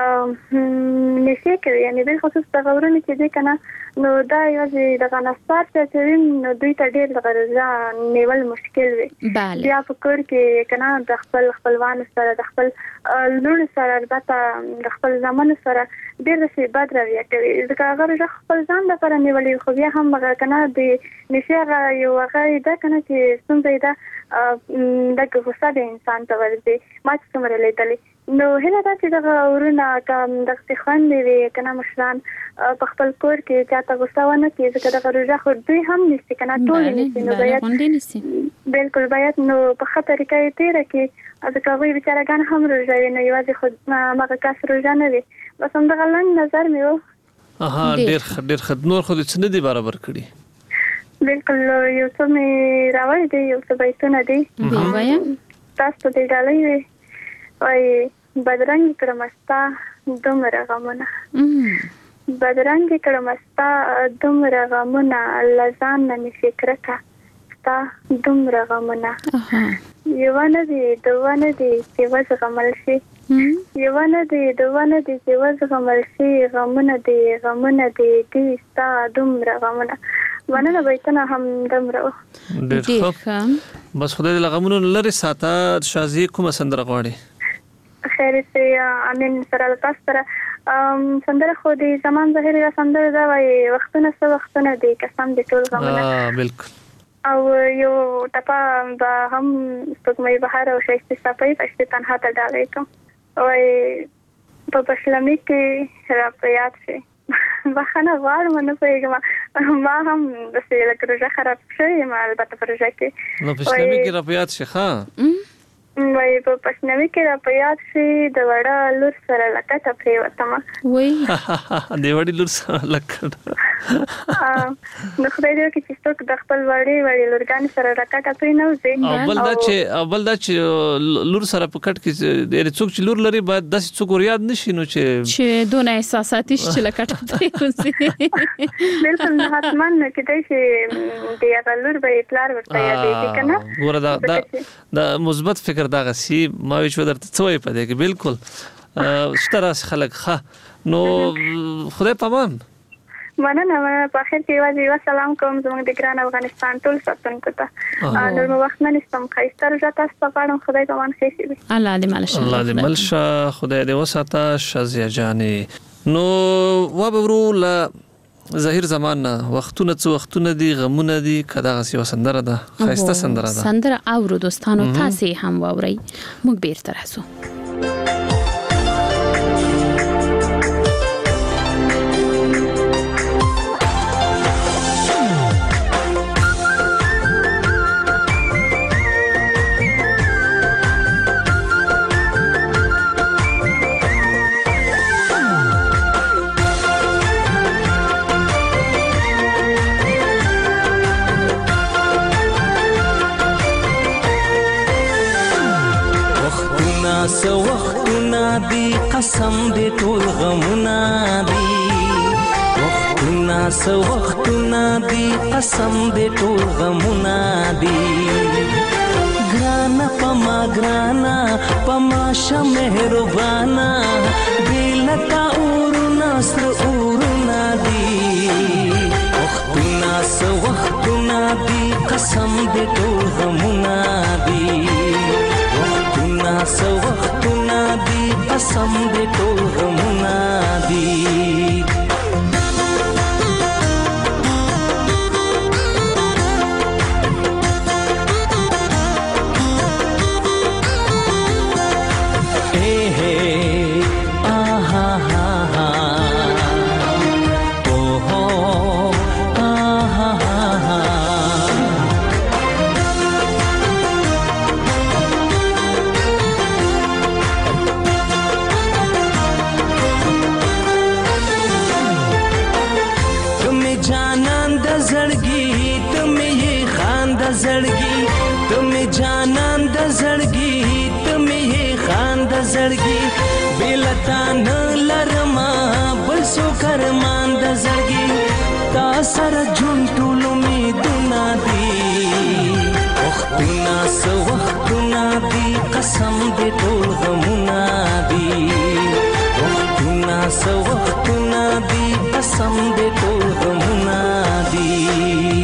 نشي کوي یعنی به خصوص د غوړنې چې دې کنه نو دا یوازې د غنستار چې نو دوی ته ډېر غرضا نیول مشکل وي بیا په کور کې کنه د خپل خپلوان سره د خپل لور سره البته د خپل ځامن سره ډېر څه بد راوي کوي ځکه هغه خپل ځان لپاره نیولې خو بیا هم هغه کنه د نشي یو هغه دا کنه چې څنګه دا د غوسه د انسان ته ورځي ما چې کومه لیدلې نو هله دا چې دا ورونه کوم د ښخوان دی کنه مشران په خپل کور کې چاته غوسه ونه کوي ځکه دا روزه خو دوی هم نشي کنه ټول نشي نو باید بالکل باید نو په خطر کې تیر کې ځکه وی بیچارهګان هم روزه نه یوازې خود ماګه کاس روزه نه وي بس هم دا لن نظر میو اها ډېر ډېر خدمت خو دې څه دي برابر کړی بالکل یو څه می راوړی دی یو څه بایتونه دی وایم تاسو دې ډالۍ وي وای بدرنګ کړمستا دومره غمونه بدرنګ کړمستا دومره غمونه لزان نه فکر کا ستا دومره غمونه یو نه دی دوه نه دی چې وځ غمل شي یو نه دی دوه نه دی چې وزغمل شي غمونه دی غمونه دی دي ستا دومره غمونه مننه بیتونه هم دمره ډېر ښه بس خدای دې له غمونو لرې ساته شازي کومه سندره غواړې خیر سي امين سره تاسو سره سندره خو دې زمان ظاهري را سندره دا وایي وختونه څه وختونه دي قسم دې ټول غمونه بالکل او یو ټپه به هم سپوږمۍ بهار او شایسته صفای پښتو تنها ته ډالې کوم وای په بشلمي کې را په یاد شي بخنه غواړم نه پېږم ما هم د سې لکه روزه خراب شي ما البته پروژه کې نو بشلمي کې را په یاد شي ها وای په بشلمي کې را په یاد شي د وړه لور سره لکټه پریوته ما وای د وړي لور سره لکټه نو خدای دې کې چې څوک د خپل وړي وړي لورګان سره لکټه پری نه وځي او بل دا چې بل دا چې لور سره په کټ کې د څوک چې لور لري باید د څوک یاد نشي نو چې چې دونه احساساتي چې لکټه پری وځي بالکل نه حتمان نه کېدای شي د هغه لور به پلار ورته یادېږي کنه ګوره دا د مثبت فکر دا غسی ما ویچو درته څوې پدې کې بالکل ستاره خلک ښه نو خدای پامان مننه په اخر کې واځي سلام کوم زموږ د ګران افغانستان ټول ساتونکو ته نور مو وخت نه نستم خیستر جاته سپاړم خدای پامان خېسي الله دې مالشه الله دې مالشه خدای دې وساته شازیه جانې نو و به ورو ل ظاهر زمان وختونه څو وختونه دي غمونه دي کدا غسی وسندره ده خیسته سندره ده سندره او دوستانو تاسو هم واوري موږ بیرته راځو سو وختونه دی قسم دی ټول غمونه دی وختونه سو وختونه دی قسم دی ټول غمونه دی ګرانه پما ګرانه پما شه مهربانا دلتا اورونه سر اورونه دی وختونه سو وختونه دی قسم دی ټول غمونه دی سو وختونه دی قسم دی ټول غمونه دی زړګي تمه جانان د زړګي تمه خان د زړګي بلتا نه لرما بل سو کرمان د زړګي تا سره جون ټول امیدونه دي وختونه سو وختونه دي قسم دې ټول غمونه دي وختونه سو وختونه دي قسم دې ټول غمونه دي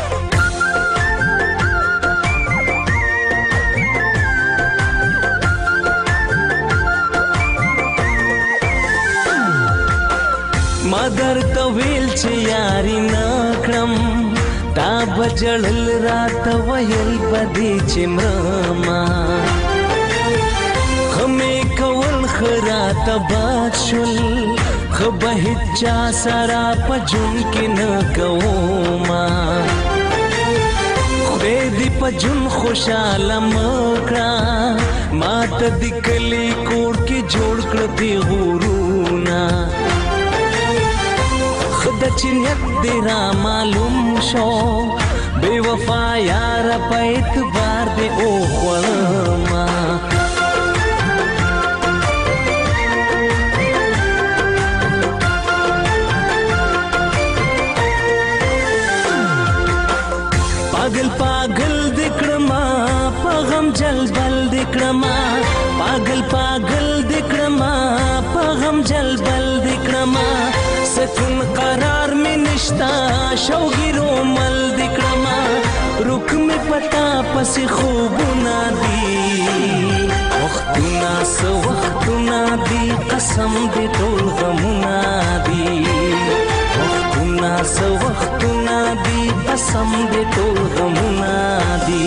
مگر تویل چې یاري نکړم تا بجړل رات ویل بدی چې مرما همې کول خرات باد شل خبه چا سرا پجون کې نه کوما خدای دې پجون خوشاله مکړه ما ته د کلی کور کې جوړ کړ دی غورونه خدا چې نیت دې را معلوم شو بے وفا یار په اعتبار دې او خورما پاگل پاگل دکړما په غم جل بل دکړما پاگل پاگل شوګیرو مل دکړما رک می پتا پس خوبونه دي وختونه سو وختونه دي قسم دې ټول غمونه دي وختونه سو وختونه دي قسم دې ټول غمونه دي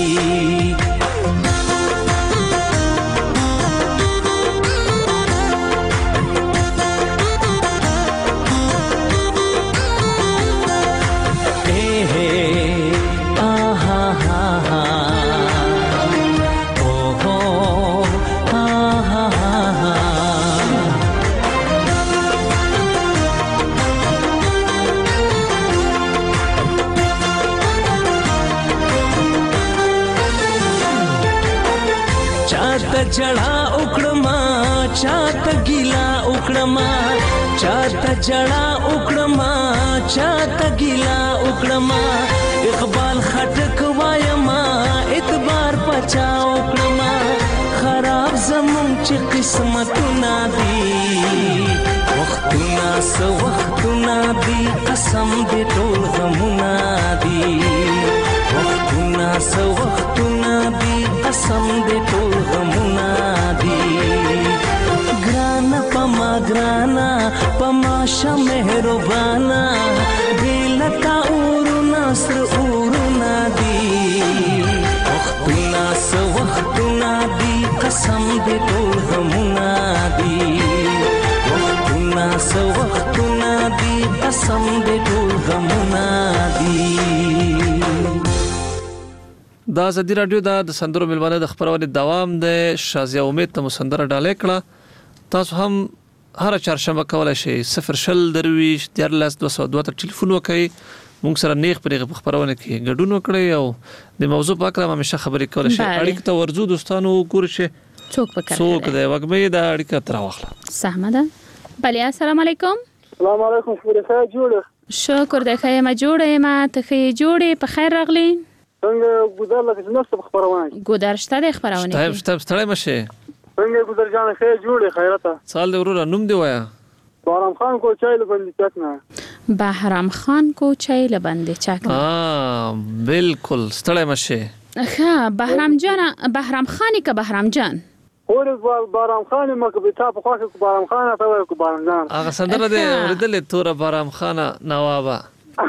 जड़ा उकड़मा चात गिला उकड़मा चात जड़ा उकड़मा चात गिला उकड़मा इकबाल खटक वायमा इतबार पचा उकड़मा खराब जमुन च किस्मतुना दी वक्तुना स वक्तुना दी कसम दे टोल गमुना दी वक्तुना स वक्तुना दी कसम दे टोल गमुना दी ग्राना पमा ग्राना पमाशा मेहरबाना दिलता उरु नस्र उरु नादी वक्तुना स वक्तुना दी कसम दे टोल गमुना दी वक्तुना स वक्तुना दी कसम दे टोल गमुना दी دا ازادي رادیو دا د سندرو ملمانه د خبرونه دوام د شازیا امید ته مسندره ډالې کړه تاسو هم هر چهارشنبه کولای شئ صفر شل درویش دیارلس دوه سوه دوه ته ټلیفون وکړئ موږ سره نیغ پرې خبرونه کې ګډون وکړئ او د موضوع په اړه همیشه خبرې کولای شئ اړیکه ته ورزو دوستانو ګور شي څوک پکړه څوک د وګمې د اړیکه تر واخله سهمه ده بله السلام علیکم السلام علیکم خورخه جوړه شکر د خیمه جوړه ما ته خې جوړه په خیر راغلی څنګه ګذر لکه نشته خبرونه ګذر شته د خبرونه ټایم شته ستړی مشه څنګه ګذر جان خیر جوړه خیرته سال دی ورور نوم دی وایا بهرام خان کو چای لبندې چکنه بهرام خان کو چای لبندې چکنه ها بالکل ستړی مشه ښه بهرام جان بهرام خان که بهرام جان اور بهرام خان مکه به تا په خواخه کو بهرام خان ته وای کو بهرام جان هغه سندره دی ورېدلې تور بهرام خان نوابا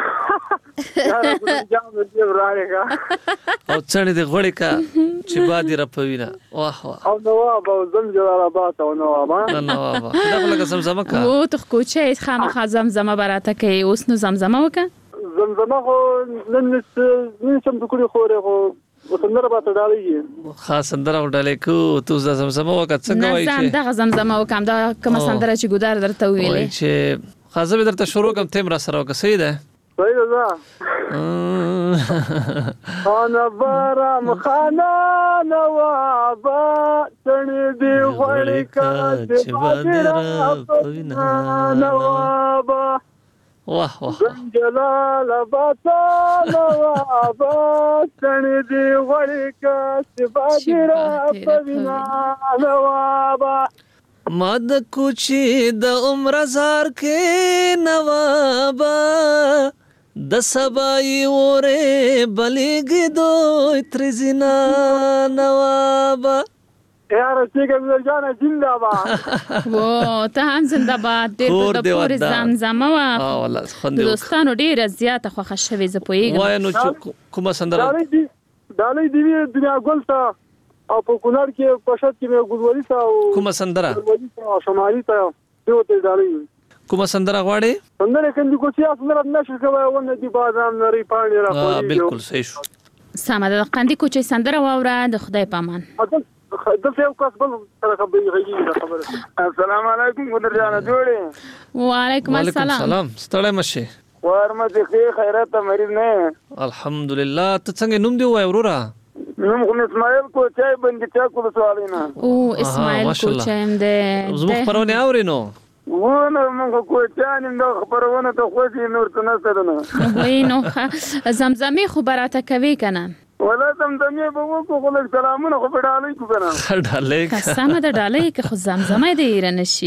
او څنګه د غوړې کا چې بادي رپوینا واه واه او نواب او زم جلالاباد او نواب نواب دا لکه زمزمه کا او ته کوچه خامخا زمزمه براته کوي اوس نو زمزمه وکه زمزمه خو نن نن سم ټکړي خوره خو وسندره به تړالې خاص سندره وډالې کو تو زمزمه وکه څنګه وایي چې دا زمزمه وکم دا کوم سندره چې ګودار درته ویلې چې خاصه به درته شروع کوم تیم را سره وکه صحیح ده صحیح ده خانه بارام خانه نوابا سنی دی غوړی کا چې بادره پوینا نوابا واه واه جلال آباد نوابا سنی دی غوړی کا چې بادره پوینا نوابا ما د کوچی د عمر زار کې نوابا د سبای وره بلګ دوی ترزینا نوابا یار څنګه ورجانه زنده‌باد و ته هم زنده‌باد ډېر د پور زمزمه وا اه والله خوند دوستانو ډېر زیاته خوښه شوي ز پويګم وای نو کومه سندره دالې دی دنیا ګل تا او په کونړ کې پښت کې مې ګوزوري تا او کومه سندره او شمالي تا یو ته دالې کومه سندره غواړي سندره کندي کو سیاست نه نشه کوي ونه دی بازار نری پانی را کوي بالکل صحیح شو سمه ده قندي کوچې سندره واوره د خدای پامان دلته یو کس بل سره خبرې غږی خبره السلام علیکم ګذر جان جوړې وعلیکم السلام سلام ستړی مشه ورمه دې خیرات مریض نه الحمدلله ته څنګه نوم دی وای ورورا نوم کوم اسماعیل کو چای بندې چا کو سوالینا او اسماعیل کو چایم دې زموږ پرونه اورینو ونه موږ کو چانیم د خبرونه ته خو دې نور څه نه ستنه وینو زمزمه خبراته کوي کنه ولا زمزمه به وکړو خو سلامونه خو ډالې کو کنه ډالې قسمه ده ډالې که خو زمزمه دې رنشي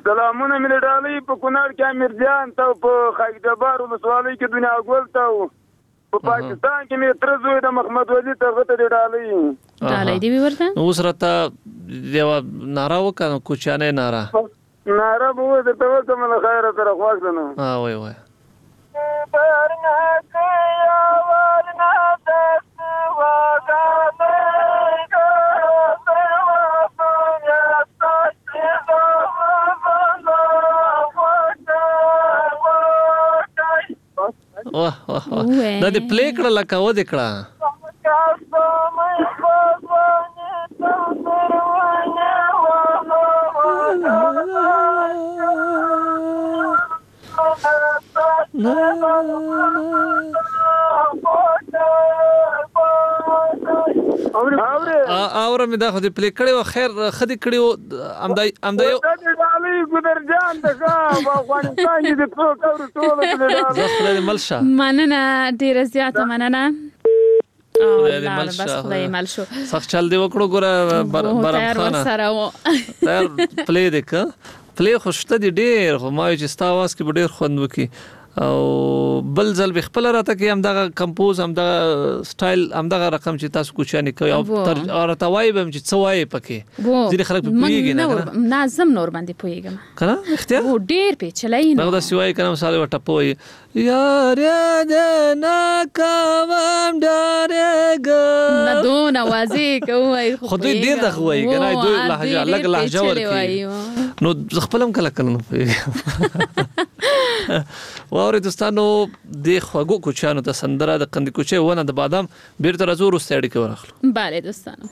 سلامونه مې ډالۍ په کونړ کې امیر جان ته په خاکجبار ولسوالۍ کې دنیا ګل ته په پاکستان کې مې تر زوی د محمد ولی ته غته ډالۍ ډالۍ دی ورته نو سره ته یو نارا وکړو کوچانه نارا نارا به د توسه مل خیر سره خواږه نو ها وای وای برنا کیا ورنا دست واغانه واه واه دا دې پلی کړه لکه و دې کړه اورم دا خو دې پلی کړي او خیر خدي کړي او امدا امدا یو علي ګدر جان دغه افغانستان کې د ټول ټول زخره ملشه مننه ډیره زیاته مننه او بس خدای مل شو سخت چل دی وکړو ګره برام خانه سره و تر پلی دک پلی خوشته دی ډیر خو ما چې ستا واس کې ډیر خوند وکي او بل ځل به خپل راته کې هم دغه کمپوز هم دغه سټایل هم دغه رقم چې تاسو کوچانی کوي او تر ارتوای به چې څوای پکې ځینې خلک پوهیږي نه نازم نور باندې پوهیږم کنه اختیار و ډیر پیچلای نه دغه سوای کنه مثال وټه پوي یار دې نا کوم ډارګ نه دون اوازې کوي خو دې ډیر دغه وای کنه دوی لهجه الګ لهجه ورکی نو خپلم کله کله واورې دوستانو د خوګو کوچانو ته سندره د قندې کوچې ونه د بادام بیرته راځو وروسته اړیکې ورخلو bale دوستانو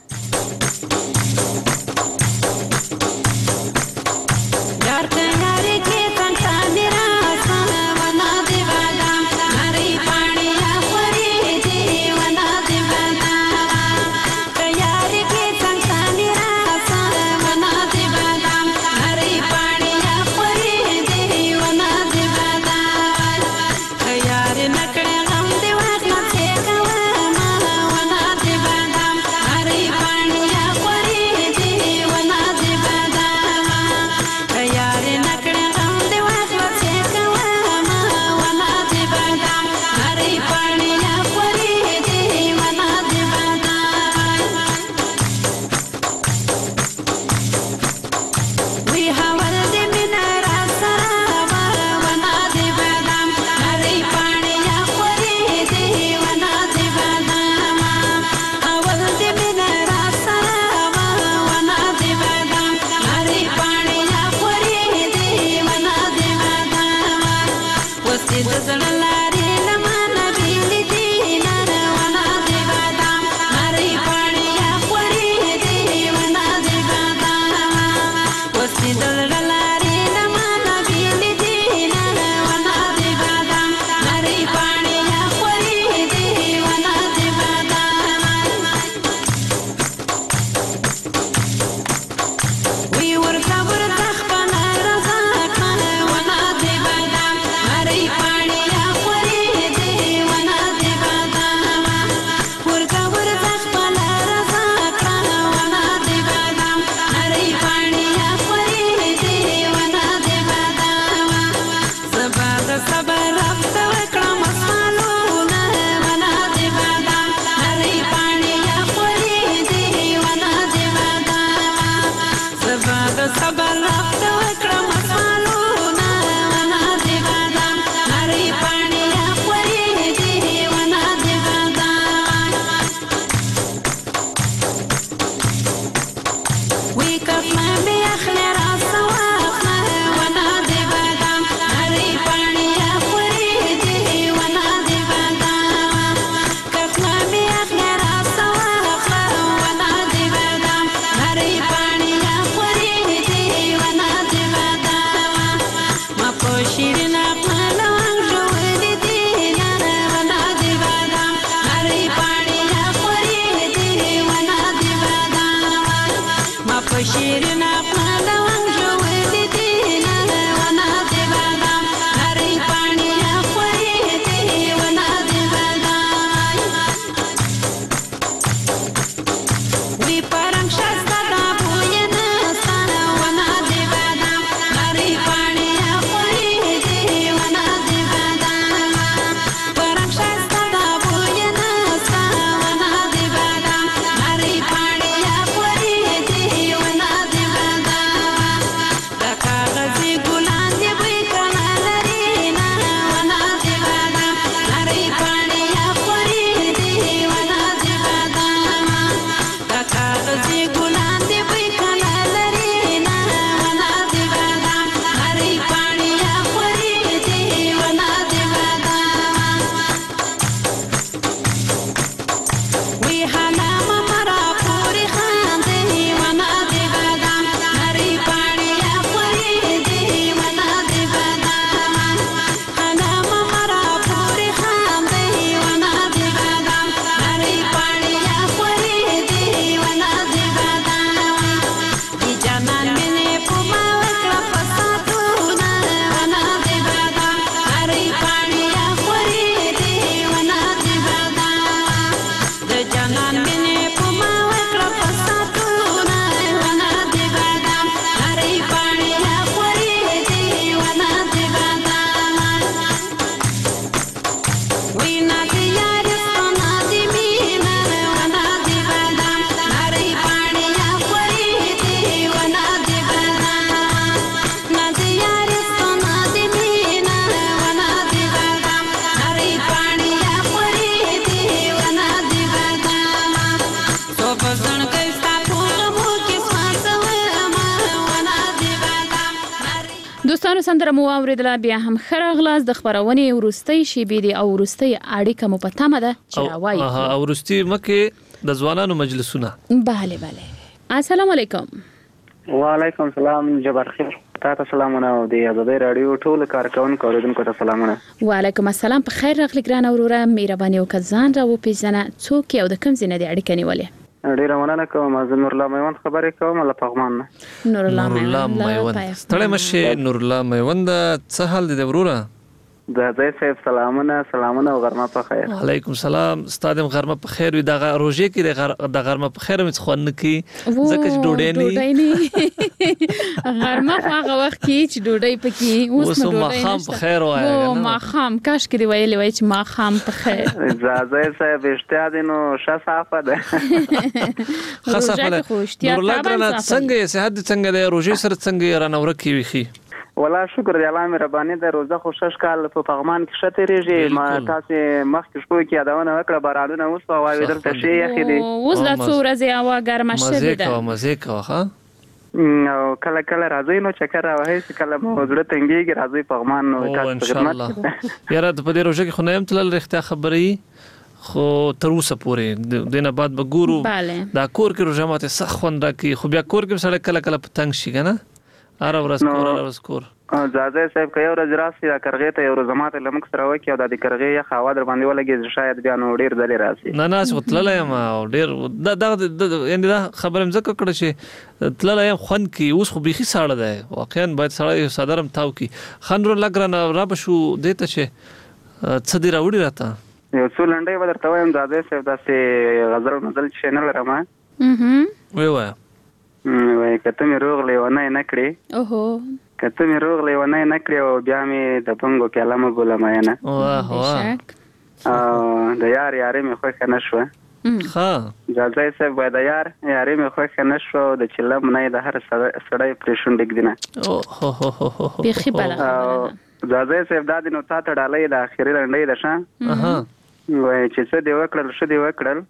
یار څنګه کې څنګه میرا سونه ونه دی بادام نری پانی اوري دی ونه دی بادام یار کې څنګه میرا سونه ونه دی بادام نری پانی اوري دی ونه دی دوستانو سندره مو اوریدله بیا هم خراغلاس د خبرونې ورستۍ شیبې دي او ورستۍ اړیکه مو پته مده چې راوایي ها ورستۍ مکه د ځوانانو مجلسونه bale bale السلام علیکم وعلیکم السلام جبار خیر تاسو سلامونه او د ازادي رادیو ټول کارکونکو اوریدونکو ته سلامونه وعلیکم السلام په خیر راغلی ګران اوروره مهرباني وکړه ځان را وپیژنه څوک یو د کوم ځای نه د اړیکه نیولې ډیره مننه کوم زه نور الله میوند خبرې کوم له پغمان نور الله میوند ستړی مشه نور الله میوند څه حال دی وروره د ځای صاحب سلامونه سلامونه او غرمه په خیر علیکم سلام ستادم غرمه په خیر وي د روزه کې د غرمه په خیر مې خوان کی زکه چې ډوډۍ نه غرمه هغه وخت کې چې ډوډۍ پکې اوس نو ډوډۍ ما خام په خیر وای او ما خام کاش کې ویلې وای چې ما خام په خیر ځای صاحب اشتیا نو شصافه ده خصافه نور لګرنه څنګه صحت څنګه د روزه سره څنګه رانه ورکی وي ولا شکر دی الله مهرباني د روزه خوشش کال په پغمان کې شته ریږي ما تاسو مخکې شپو کې یادونه وکړه بارانونه اوس په واوی درته شي یخي دي اوس د څوره زی هوا ګرمه شوه ده مزه کا ها او کله کله راځي نو چکر راوهي چې کله مو زړه تنګيږي راځي پغمان نو تاسو خدمت یاره په دې روزه کې خو نه يم تل رښتیا خبرې خو تر اوسه پورې دینه بعد به ګورو دا کور کې روزه ماته سخون راکې خو بیا کور کې سره کله کله پتنګ شي کنه اره ورځ کور اره ورځ کور ځاځي صاحب که یو ورځ راسي دا کرغې ته یو ورځ ماته لمک سره وکي او د دې کرغې یا خوا در باندې ولګي شاید بیا نو ډیر ځلې راسي نه نه څه تللای ما ډیر دا دا یعنی دا خبره مزه کړه چې تللای خون کی اوس خو بيخي ساړه ده واقعا باید ساړه صدرم تاو کی خنرو لګرنه را بشو دته چې څه دی راوړي راته یو څو لنډي ودرته وایم ځاځي صاحب داسې غزل نزل چینل رما اها وی وای وای کته مې روغ لیونه نه کړی اوهو کته مې روغ لیونه نه کړی او بیا مې د پنګو کلمه ګولم نه واه واه او د یار یاري مې خو کنه شو ها ځای صاحب باید یار یاري مې خو کنه شو د چلم نه د هر سړی پرېشون ډګ دینه او هو هو هو بيخي بلا ځای صاحب د دې نو تا ته ډالې د اخیری لنډې ده شه اها وای چې څه دی وکړل شه دی وکړل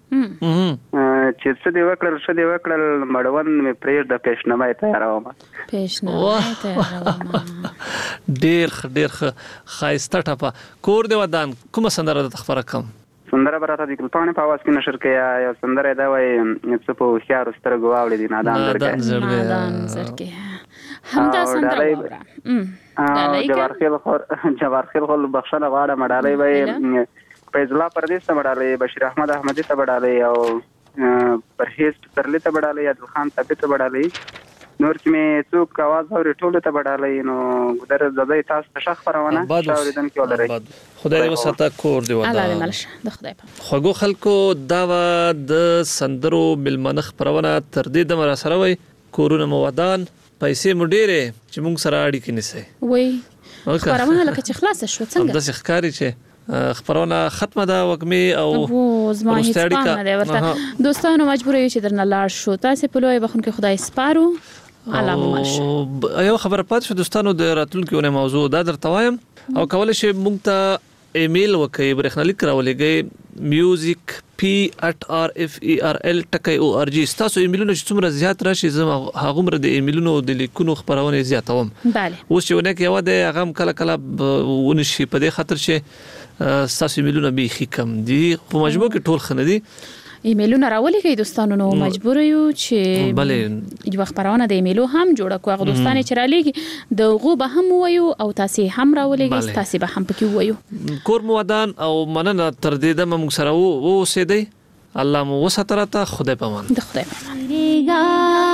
چې څه دی وکړل شه دی وکړل مړون مې پرېږ د پېشنمای تیاروم پېشنمای تیاروم ډېر ډېر خایسته ټپه کور دی ودان کومه سندره د خبره کم سندره براته د کلپانې په आवाज کې نشر کیا یو سندره دا وای څه په خيار سترګو واولې دي نادان درګه نادان زرګه همدا سندره وره جوارخیل خور جوارخیل خل بخښنه غواړم مډالې وای فیض الله پردیس ته بډالې بشیر احمد احمدی ته بډالې او پرهیز ترلی ته بډالې عادل خان ثابت ته بډالې نور چې مې څوک आवाज اوري ټول ته بډالې نو ګدر زړه تاسو ته شخ خبرونه اوریدن کې ولري خدای دې وساته کور دی ودا الله دې ملشه د خدای په خوګو خلکو دا د سندرو ملمنخ پرونه تر دې د مراسره وي کورونه مودان پیسې مډيره چې موږ سره اړیکې نسي وای خبرونه لکه چې خلاص شو څنګه د ښکاری چې خبرونه ختمه ده وګمه او زما هیڅ پام نه دی ورته دوستانو مجبور یو چې درنه لاړ شو تاسو په لوی بخون کې خدای سپارو علامه ملشه یو خبره پات شو دوستانو د راتلونکو موضوع دا درته وایم او کولای شي مونږ ته ایمیل وکي برېښنالیک راولېږي میوزیک پی ات آر اف ای آر ال ټکی او ار جی تاسو ایمیلونه چې څومره زیات راشي زما هغه مر د ایمیلونو د لیکونو خبرونه زیاتوم bale اوس چې ونه کې یو د هغه کله کله ونشي په دې خاطر چې تاسو ایمیلونه به خې کم دي په مجموع کې ټول خنه دي ایمیلونه راولېږي دوستانو نو مجبور یو چې bale یو خبرونه د ایمیلو هم جوړه کوه دوستانه چې را لېږي د غو به هم وایو او تاسو هم راولېږي تاسو به هم پکې وایو کور مودان او مننه تر دې د موږ سره وو سې دی الله مو وساتره خدای پامان د خدای پامان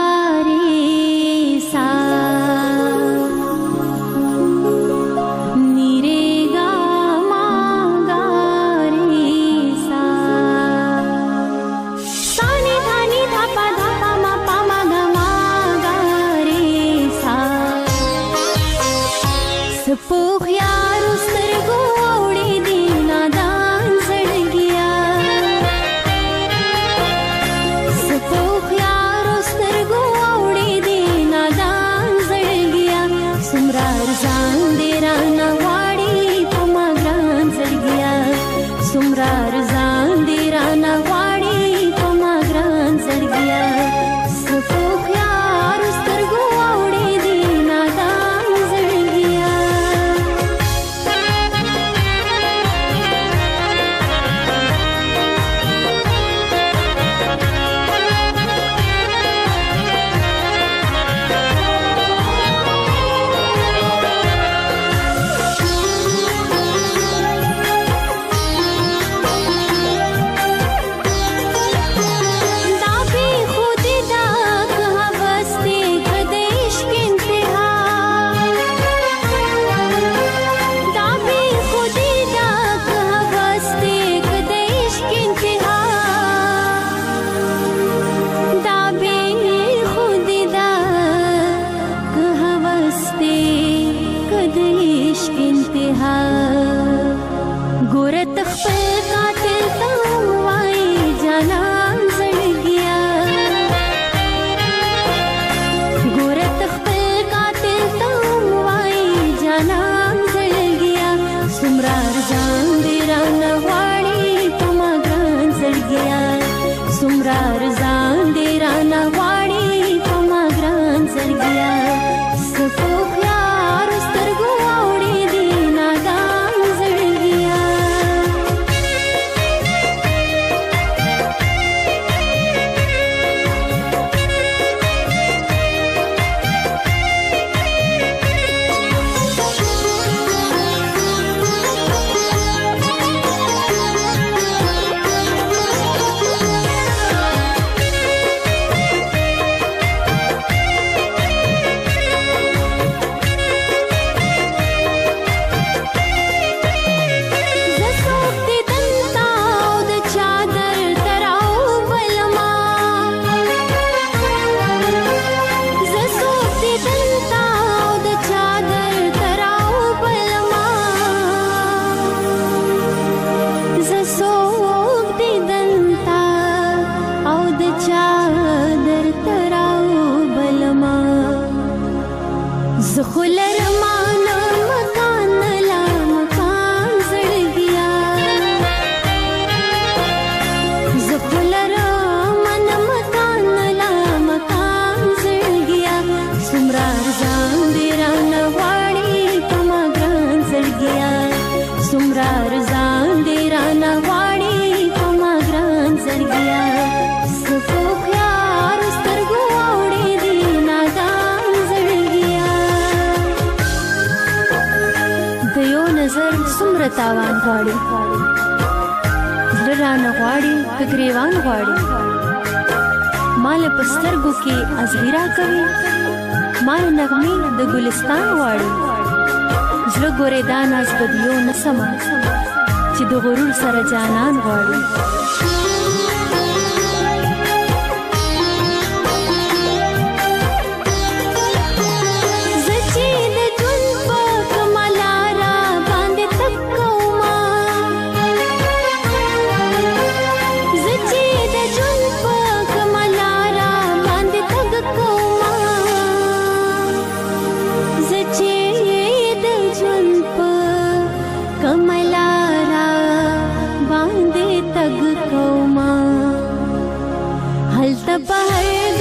سمرا رضان دی رانا غواړي په ما ګران زړګیا سپو خيار سترګو اوړي دی نادان زړګیا تاوان غواړي زړه رانه غواړي که ګریوان غواړي مال په سترګو کې ازغیرا کوي مال نغمې د ګلستان غواړي زړه ګورې دا ناز بدیو نه سمه چې د غرور سره جانان غواړي بهر